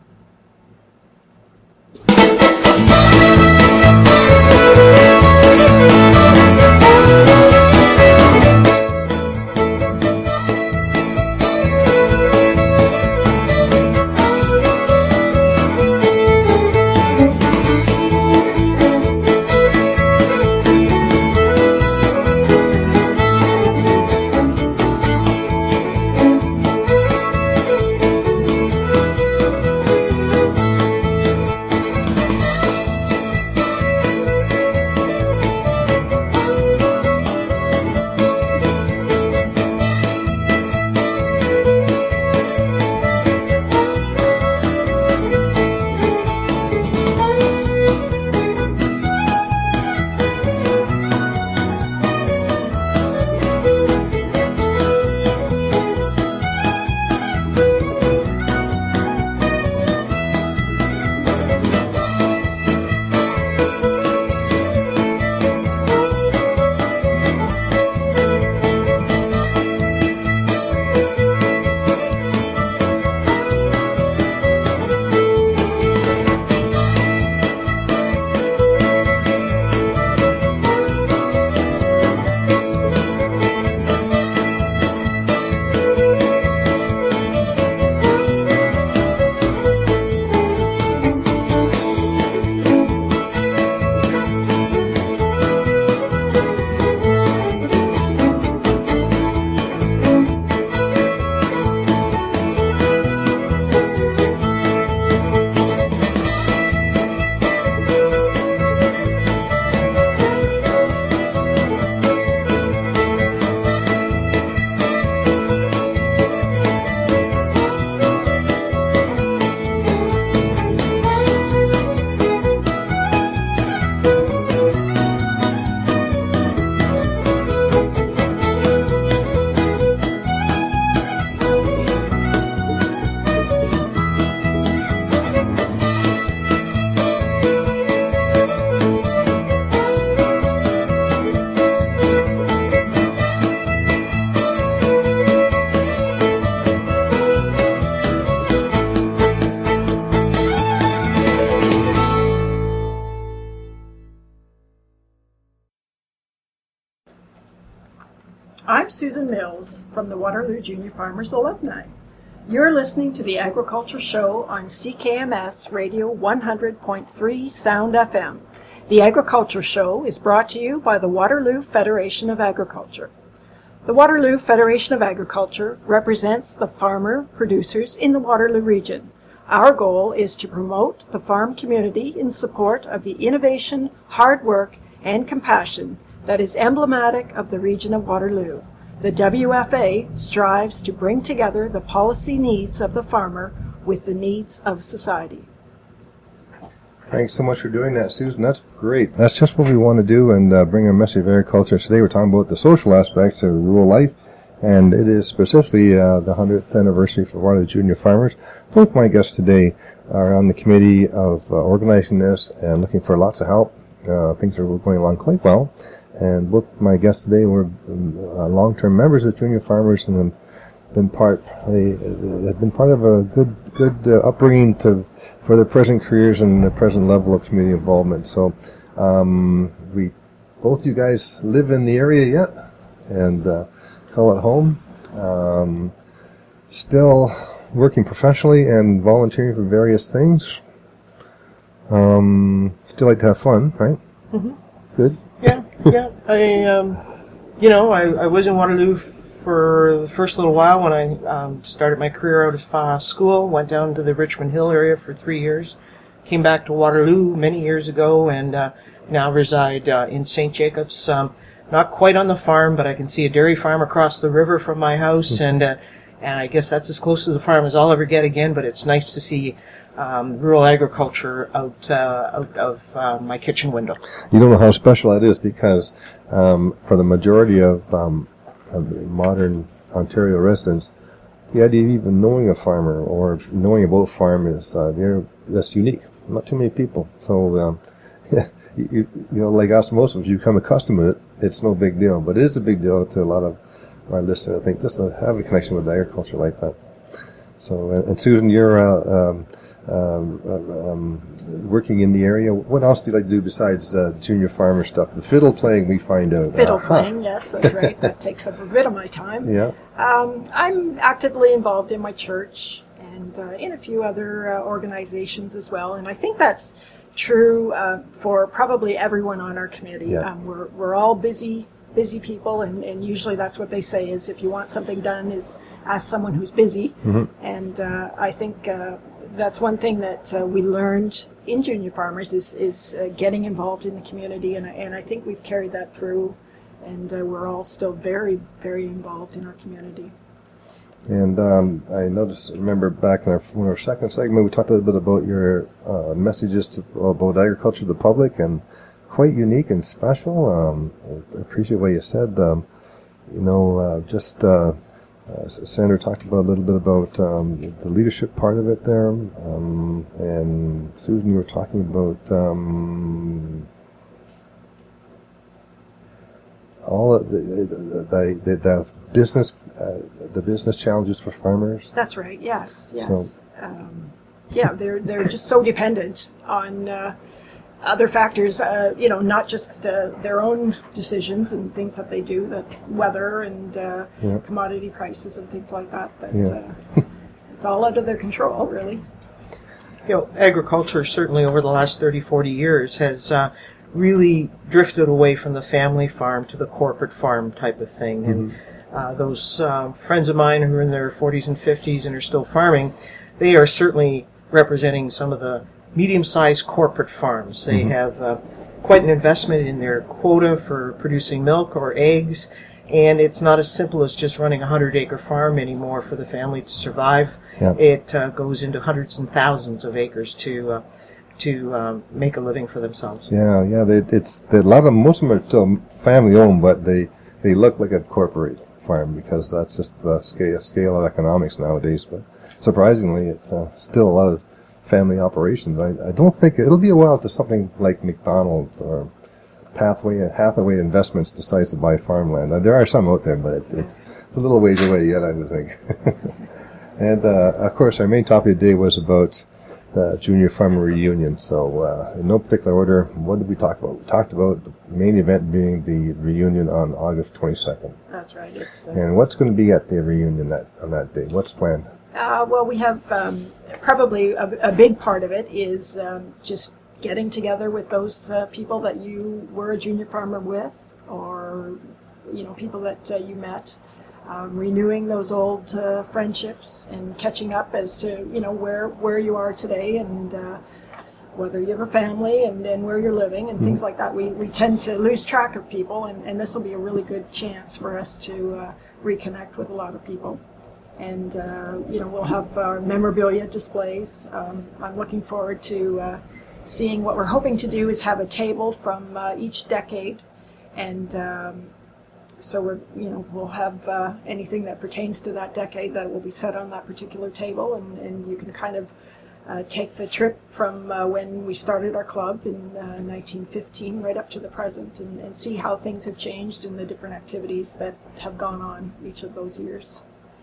Thank Susan Mills from the Waterloo Junior Farmers Alumni. You're listening to the Agriculture Show on C K M S Radio one hundred point three Sound F M. The Agriculture Show is brought to you by the Waterloo Federation of Agriculture. The Waterloo Federation of Agriculture represents the farmer producers in the Waterloo region. Our goal is to promote the farm community in support of the innovation, hard work, and compassion that is emblematic of the region of Waterloo. The W F A strives to bring together the policy needs of the farmer with the needs of society. Thanks so much for doing that, Susan. That's great. That's just what we want to do and uh, bring a message of agriculture. Today we're talking about the social aspects of rural life, and it is specifically uh, the hundredth anniversary for Waterloo Junior Farmers. Both my guests today are on the committee of uh, organizing this and looking for lots of help. Uh, things are going along quite well. And both my guests today were uh, long-term members of Junior Farmers and have been part, they have been part of a good, good uh, upbringing to, for their present careers and their present level of community involvement. So, um, we, both you guys live in the area yet and, uh, call it home. Um, still working professionally and volunteering for various things. Um, still like to have fun, right? Mm-hmm. Good. Yeah, yeah. I, um, you know, I, I was in Waterloo for the first little while when I um, started my career out of uh, school. Went down to the Richmond Hill area for three years. Came back to Waterloo many years ago, and uh, now reside uh, in Saint Jacobs. Um, not quite on the farm, but I can see a dairy farm across the river from my house, mm-hmm. and uh, and I guess that's as close to the farm as I'll ever get again. But it's nice to see Um, rural agriculture out uh, out of uh, my kitchen window. You don't know how special that is because um, for the majority of, um, of modern Ontario residents, the idea of even knowing a farmer or knowing about farm is uh, they're, that's unique. Not too many people. So, um, yeah, you, you know, like us, most of us, you become accustomed to it. It's no big deal, but it is a big deal to a lot of our listeners. I think just to have a connection with agriculture like that. So, and, and Susan, you're. Uh, um, Um, um, working in the area. What else do you like to do besides uh, junior farmer stuff? The fiddle playing, we find out. Fiddle uh, playing, huh. yes, that's right. That takes up a bit of my time. Yeah. Um, I'm actively involved in my church and uh, in a few other uh, organizations as well, and I think that's true uh, for probably everyone on our committee. Yeah. Um, we're we're all busy, busy people, and, and usually that's what they say is if you want something done, is ask someone who's busy. Mm-hmm. And uh, I think uh, that's one thing that uh, we learned in Junior Farmers is, is uh, getting involved in the community, and, and I think we've carried that through, and uh, we're all still very, very involved in our community. And um, I noticed, remember back in our, in our second segment, we talked a little bit about your uh, messages to, about agriculture to the public, and quite unique and special. Um, I appreciate what you said. Um, you know, uh, just... Uh, Uh, Sandra talked about a little bit about um, the leadership part of it there, um, and Susan, you were talking about um, all of the the, the, the business uh, the business challenges for farmers. That's right. Yes. Yes. So, um, yeah, they're they're just so dependent on uh, other factors, uh, you know, not just uh, their own decisions and things that they do, the weather and uh, yeah. commodity prices and things like that. But Yeah. uh, it's all out of their control, really. You know, agriculture certainly over the last thirty, forty years has uh, really drifted away from the family farm to the corporate farm type of thing. Mm-hmm. And uh, those uh, friends of mine who are in their forties and fifties and are still farming, they are certainly representing some of the medium-sized corporate farms. They mm-hmm. have uh, quite an investment in their quota for producing milk or eggs, and it's not as simple as just running a hundred-acre farm anymore for the family to survive. Yep. It uh, goes into hundreds and thousands of acres to uh, to um, make a living for themselves. Yeah, yeah. They, it's they, a lot of most of them are still family-owned, but they they look like a corporate farm because that's just the scale, scale of economics nowadays. But surprisingly, it's uh, still a lot of family operations. I, I don't think it'll be a while to something like McDonald's or Pathway Hathaway Investments decides to buy farmland. Now, there are some out there, but it, it's it's a little ways away yet, I would think. And uh, of course, our main topic today was about the Junior Farmer Reunion. So, uh, in no particular order, what did we talk about? We talked about the main event being the reunion on August twenty-second. That's right. It's, uh, And what's going to be at the reunion that on that day? What's planned? Uh, well, we have um, probably a, a big part of it is um, just getting together with those uh, people that you were a junior farmer with, or you know, people that uh, you met, um, renewing those old uh, friendships and catching up as to you know where where you are today and uh, whether you have a family and, and where you're living and mm-hmm. things like that. We we tend to lose track of people, and, and this will be a really good chance for us to uh, reconnect with a lot of people. And, uh, you know, we'll have our memorabilia displays. Um, I'm looking forward to uh, seeing what we're hoping to do is have a table from uh, each decade. And um, so we're, you know, we'll have uh, anything that pertains to that decade that will be set on that particular table. And, and you can kind of uh, take the trip from uh, when we started our club in uh, nineteen fifteen right up to the present and, and see how things have changed in the different activities that have gone on each of those years.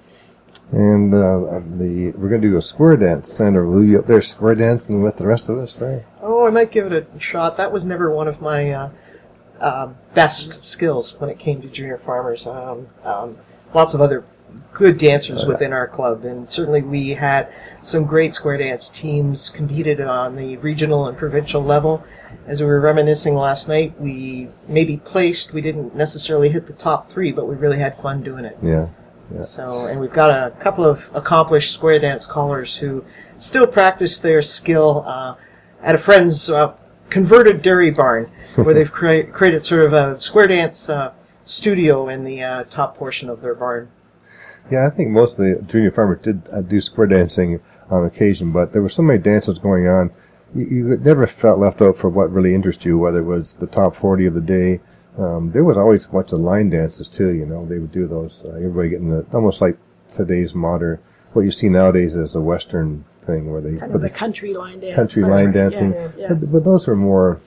And uh, the we're going to do a square dance. Sandra, will you up there square dancing with the rest of us there? Oh, I might give it a shot. That was never one of my uh, uh, best skills when it came to junior farmers. Um, um, lots of other good dancers uh, within our club, and certainly we had some great square dance teams competed on the regional and provincial level. As we were reminiscing last night, we maybe placed. We didn't necessarily hit the top three, but we really had fun doing it. Yeah. Yeah. So, and we've got a couple of accomplished square dance callers who still practice their skill uh, at a friend's uh, converted dairy barn, where they've crea- created sort of a square dance uh, studio in the uh, top portion of their barn. Yeah, I think most of the junior farmers did uh, do square dancing on occasion, but there were so many dances going on, you, you never felt left out for what really interested you, whether it was the top forty of the day. Um, there was always a bunch of line dances too, you know. They would do those. Uh, everybody getting the almost like today's modern. What you see nowadays is a Western thing where they kind put of the the country line dance. country line right. dancing. Yes, yes. But, but those are more.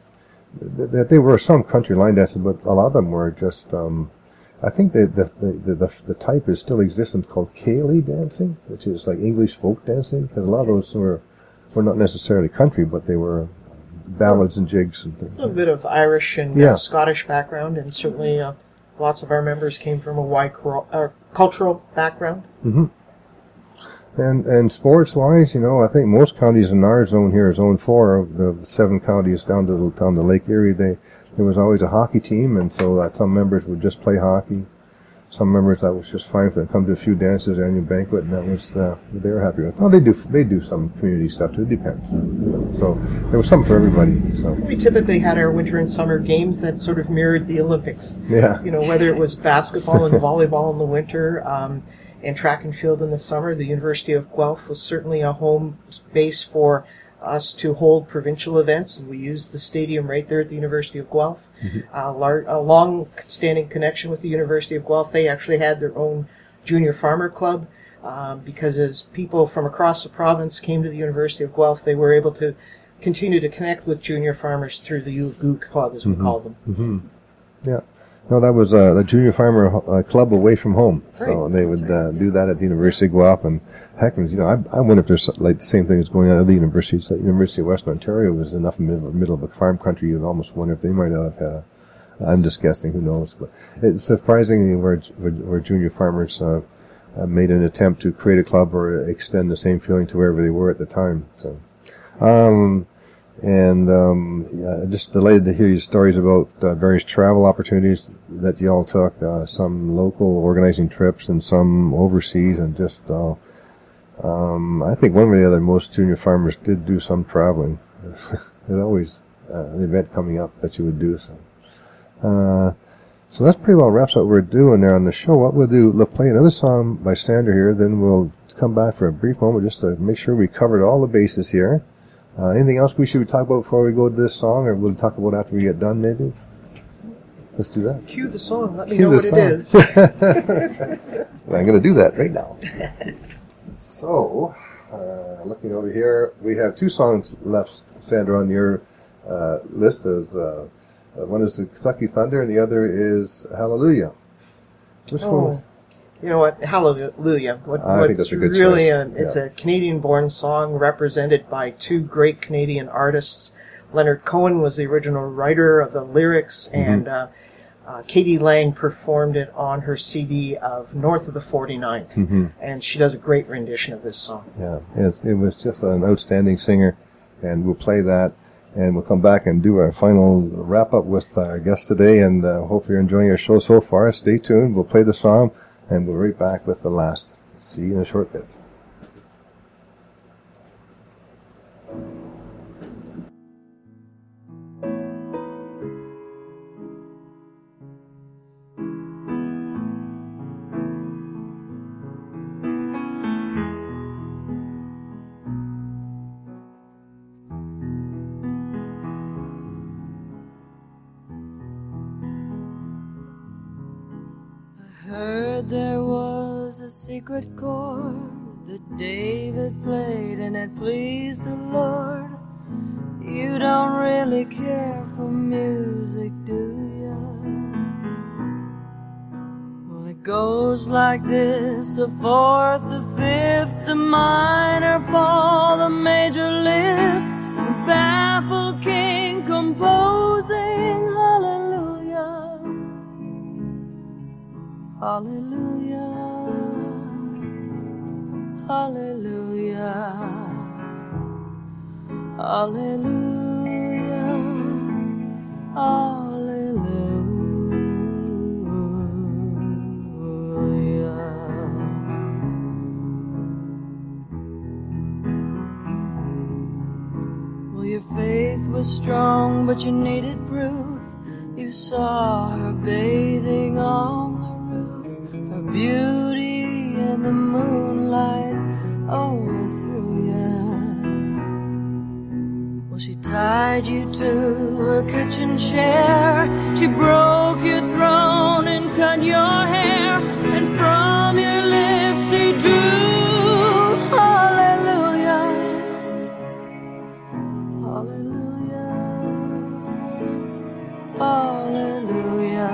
That they were some country line dancing, but a lot of them were just. Um, I think that the the, the the type is still existent called Ceilidh dancing, which is like English folk dancing, because a lot of those were were not necessarily country, but they were ballads and jigs and things. A little bit of Irish and Yeah. uh, Scottish background, and certainly uh, lots of our members came from a wide cor- uh, cultural background. Mm-hmm. And and sports wise, you know, I think most counties in our zone here, zone four of the seven counties down to the, down the Lake Erie, they there was always a hockey team, and so that some members would just play hockey. Some members that was just fine for them. Come to a few dances, annual banquet, and that was uh, they were happy with. Oh, they do they do some community stuff too. It depends. You know. So there was something for everybody. So We typically had our winter and summer games that sort of mirrored the Olympics. yeah, You know, whether it was basketball and volleyball in the winter, um, and track and field in the summer, the University of Guelph was certainly a home base for us to hold provincial events, and we used the stadium right there at the University of Guelph. Mm-hmm. Uh, lar- a long-standing connection with the University of Guelph. They actually had their own junior farmer club, um, because as people from across the province came to the University of Guelph, they were able to continue to connect with junior farmers through the U of Gook Club, as we mm-hmm. called them. Mm-hmm. Yeah. No, that was uh, the junior farmer uh, club away from home. So Right. they would uh, do that at the University of Guelph. And heck, you know, I, I wonder if there's like the same thing that's going on at other universities. The University of Western Ontario was enough in the middle, middle of a farm country, you'd almost wonder if they might not have had a. I'm just guessing, who knows? But it's surprising where where, where junior farmers uh, uh, made an attempt to create a club or extend the same feeling to wherever they were at the time. So. Um, And um, yeah, just delighted to hear your stories about uh, various travel opportunities that you all took, uh, some local organizing trips and some overseas, and just, uh, um, I think one way or the other, most junior farmers did do some traveling. There's always uh, an event coming up that you would do so. Uh, so that's pretty well wraps up what we're doing there on the show. What we'll do, we'll play another song by Sandra here, then we'll come back for a brief moment just to make sure we covered all the bases here. Uh, anything else we should talk about before we go to this song, or we'll talk about after we get done, maybe? Let's do that. Cue the song. Let me Cue know the what song. it is. Well, I'm going to do that right now. So, uh, looking over here, we have two songs left, Sandra, on your uh, list. Of, uh, one is the Kentucky Thunder, and the other is Hallelujah. Which Oh. one? You know what? Hallelujah. What, I think that's a good really choice. A, it's Yeah. a Canadian-born song represented by two great Canadian artists. Leonard Cohen was the original writer of the lyrics, Mm-hmm. and uh, uh, Katie Lang performed it on her C D of North of the forty-ninth. Mm-hmm. And she does a great rendition of this song. Yeah, it, it was just an outstanding singer, and we'll play that, and we'll come back and do our final wrap-up with our guest today, and uh, hope you're enjoying our show so far. Stay tuned. We'll play the song, and we'll be right back with the last. See you in a short bit. Heard there was a secret chord that David played and it pleased the Lord. You don't really care for music, do ya? Well, it goes like this: the fourth, the fifth, the minor fall, the major lift, the baffled king composing hallelujah. Hallelujah, hallelujah, hallelujah, hallelujah. Well, your faith was strong, but you needed proof. You saw her bathing on her beauty in the moonlight overthrew ya. Well, she tied you to her kitchen chair. She broke your throne and cut your hair, and from your lips she drew hallelujah, hallelujah, hallelujah,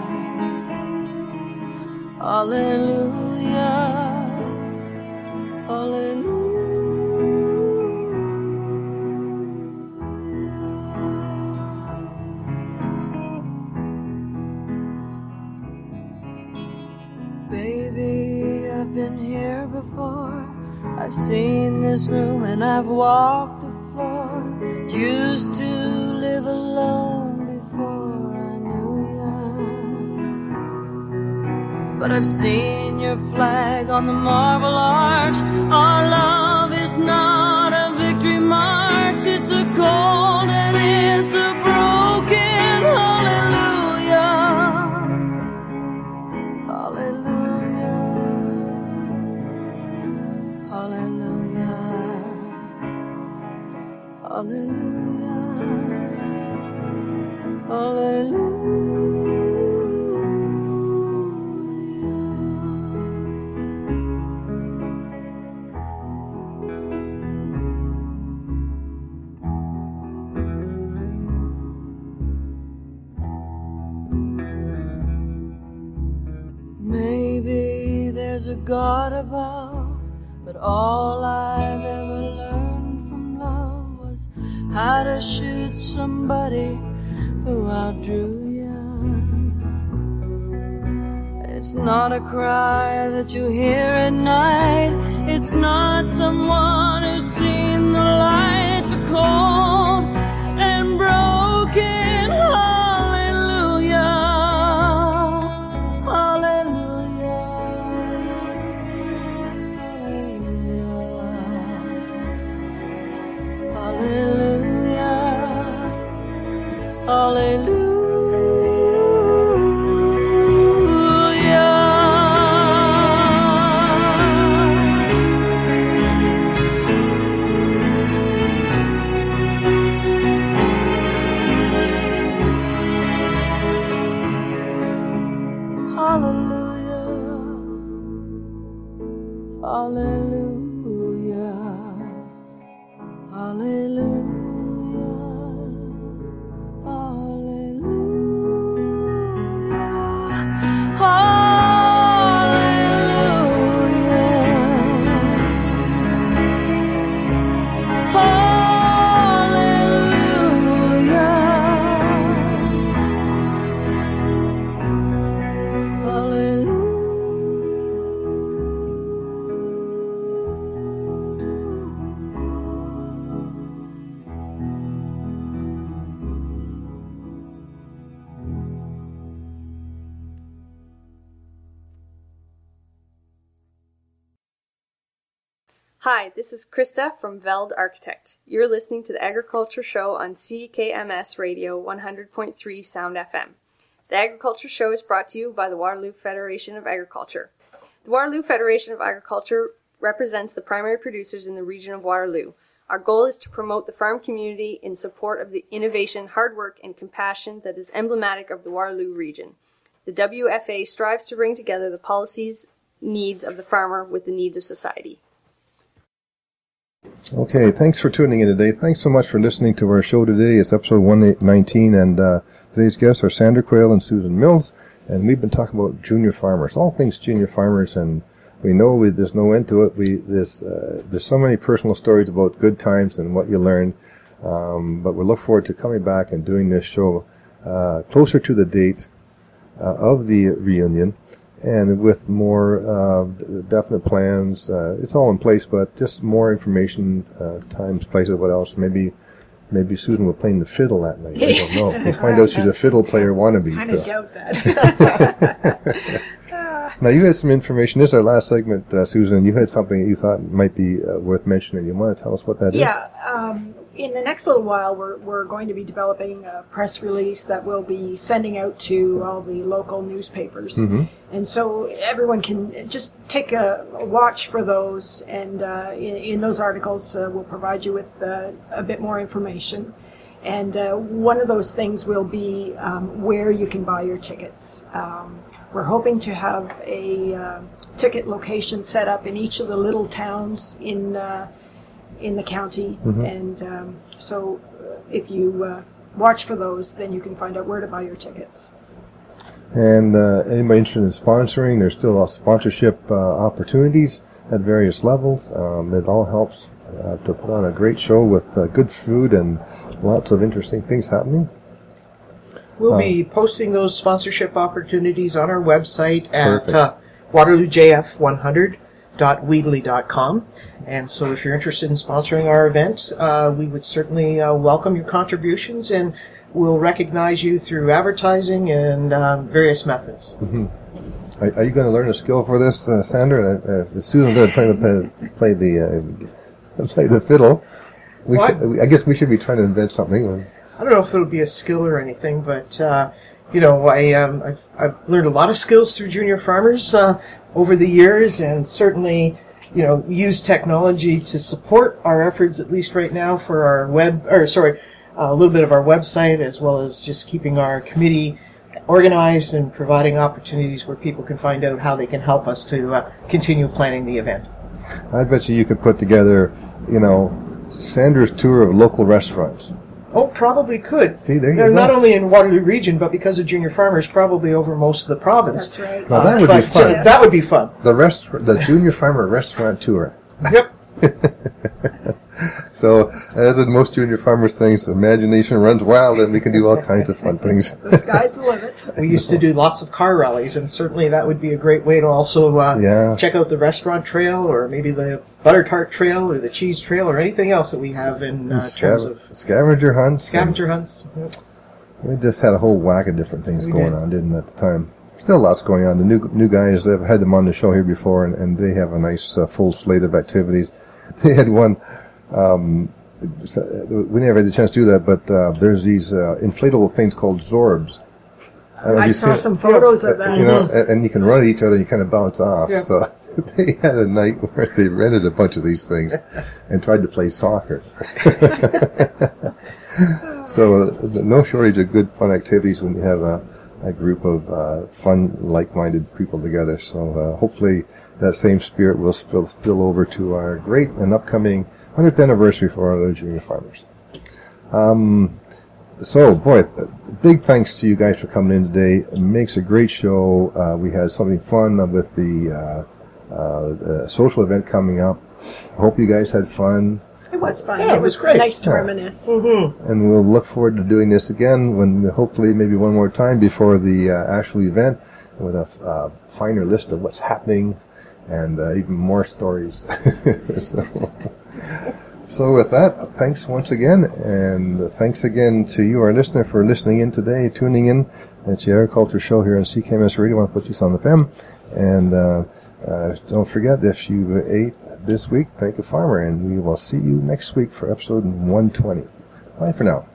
hallelujah, hallelujah. Baby, I've been here before. I've seen this room and I've walked the floor. Used to live alone before I knew ya. But I've seen your flag on the marble arch. Our love is not a victory march. It's a cold and it's a broken hallelujah. Hallelujah. Hallelujah. Hallelujah. Hallelujah. Maybe there's a God above, but all I've ever learned from love was how to shoot somebody who outdrew ya. It's not a cry that you hear at night. It's not someone who's seen the light. It's a cold and broken hallelujah. Hallelujah. Hallelujah. Hallelujah. Hallelujah. Hallelujah. Hallelujah. Hallelujah. Hi, this is Krista from Veld Architect. You're listening to the Agriculture Show on C K M S Radio one hundred point three Sound F M. The Agriculture Show is brought to you by the Waterloo Federation of Agriculture. The Waterloo Federation of Agriculture represents the primary producers in the region of Waterloo. Our goal is to promote the farm community in support of the innovation, hard work, and compassion that is emblematic of the Waterloo region. The W F A strives to bring together the policies, needs of the farmer with the needs of society. Okay, thanks for tuning in today. Thanks so much for listening to our show today. It's episode one nineteen, and uh, today's guests are Sandra Quayle and Susan Mills, and we've been talking about junior farmers, all things junior farmers, and we know we, there's no end to it. We this uh, there's so many personal stories about good times and what you learned, um, but we look forward to coming back and doing this show uh, closer to the date uh, of the reunion, and with more uh, definite plans. Uh, it's all in place, but just more information, uh, times, places, what else. Maybe maybe Susan will play the fiddle that night. I don't know. We'll find out she's a fiddle player wannabe. I So. doubt that. Now, you had some information. This is our last segment, uh, Susan. You had something that you thought might be uh, worth mentioning. You want to tell us what that is? Yeah. Um, in the next little while, we're, we're going to be developing a press release that we'll be sending out to all the local newspapers. Mm-hmm. And so everyone can just take a, a watch for those. And uh, in, in those articles, uh, we'll provide you with uh, a bit more information. And uh, one of those things will be um, where you can buy your tickets. Um, we're hoping to have a uh, ticket location set up in each of the little towns in uh, in the county. Mm-hmm. And um, so uh, if you uh, watch for those, then you can find out where to buy your tickets. And uh, anybody interested in sponsoring, there's still sponsorship uh, opportunities at various levels. Um, it all helps uh, to put on a great show with uh, good food and lots of interesting things happening. We'll Uh, be posting those sponsorship opportunities on our website at Perfect. uh, waterloo j f one hundred dot weebly dot com. And so if you're interested in sponsoring our event, uh, we would certainly uh, welcome your contributions, and we'll recognize you through advertising and um, various methods. Mm-hmm. Are, are you going to learn a skill for this, uh, Sandra? Uh, uh, Susan's going to try to play, play the uh, play the fiddle. We What? should, I guess we should be trying to invent something. I don't know if it'll be a skill or anything, but uh, you know, I um, I've, I've learned a lot of skills through Junior Farmers uh, over the years, and certainly, you know, use technology to support our efforts, at least right now, for our web, or sorry, uh, a little bit of our website, as well as just keeping our committee organized and providing opportunities where people can find out how they can help us to uh, continue planning the event. I bet you you could put together, you know, Sandra's tour of local restaurants. Oh, probably could. See, there you Now, go. not only in Waterloo region, but because of Junior Farmers, probably over most of the province. That's right. Now, that would be But, fun. uh, that would be fun. The rest, the Junior Farmer Restaurant Tour. Yep. So, as in most Junior Farmers things, imagination runs wild, and we can do all kinds of fun things. The sky's the limit. We used to do lots of car rallies, and certainly that would be a great way to also uh, Yeah. check out the restaurant trail, or maybe the butter tart trail, or the cheese trail, or anything else that we have in uh, terms Scav- of scavenger hunts. scavenger hunts. Yep. We just had a whole whack of different things We going did. on, didn't we, at the time? Still lots going on. The new new guys, I've had them on the show here before, and, and they have a nice uh, full slate of activities. They had one, um, so, uh, we never had the chance to do that, but uh, there's these uh, inflatable things called Zorbs. don't know if I you saw see- some photos of that. You know, and, and you can run at each other, and you kind of bounce off. Yeah. So they had a night where they rented a bunch of these things and tried to play soccer. So uh, no shortage of good fun activities when you have a, a group of uh, fun, like-minded people together. So uh, hopefully that same spirit will spill, spill over to our great and upcoming one hundredth anniversary for our Junior Farmers. Um, so, boy, uh, big thanks to you guys for coming in today. It makes a great show. Uh, we had something fun with the, uh, uh, the social event coming up. I hope you guys had fun. It was fun. Yeah, it it was was great. nice to Yeah. reminisce. Mm-hmm. And we'll look forward to doing this again when hopefully maybe one more time before the uh, actual event with a uh, finer list of what's happening and uh, even more stories. so, so with that, thanks once again, and thanks again to you, our listener, for listening in today, tuning in. It's the Agriculture Show here on C K M S Radio. I want to put this on the F M. And uh, uh, don't forget, if you ate this week, Thank a Farmer, and we will see you next week for episode one twenty. Bye for now.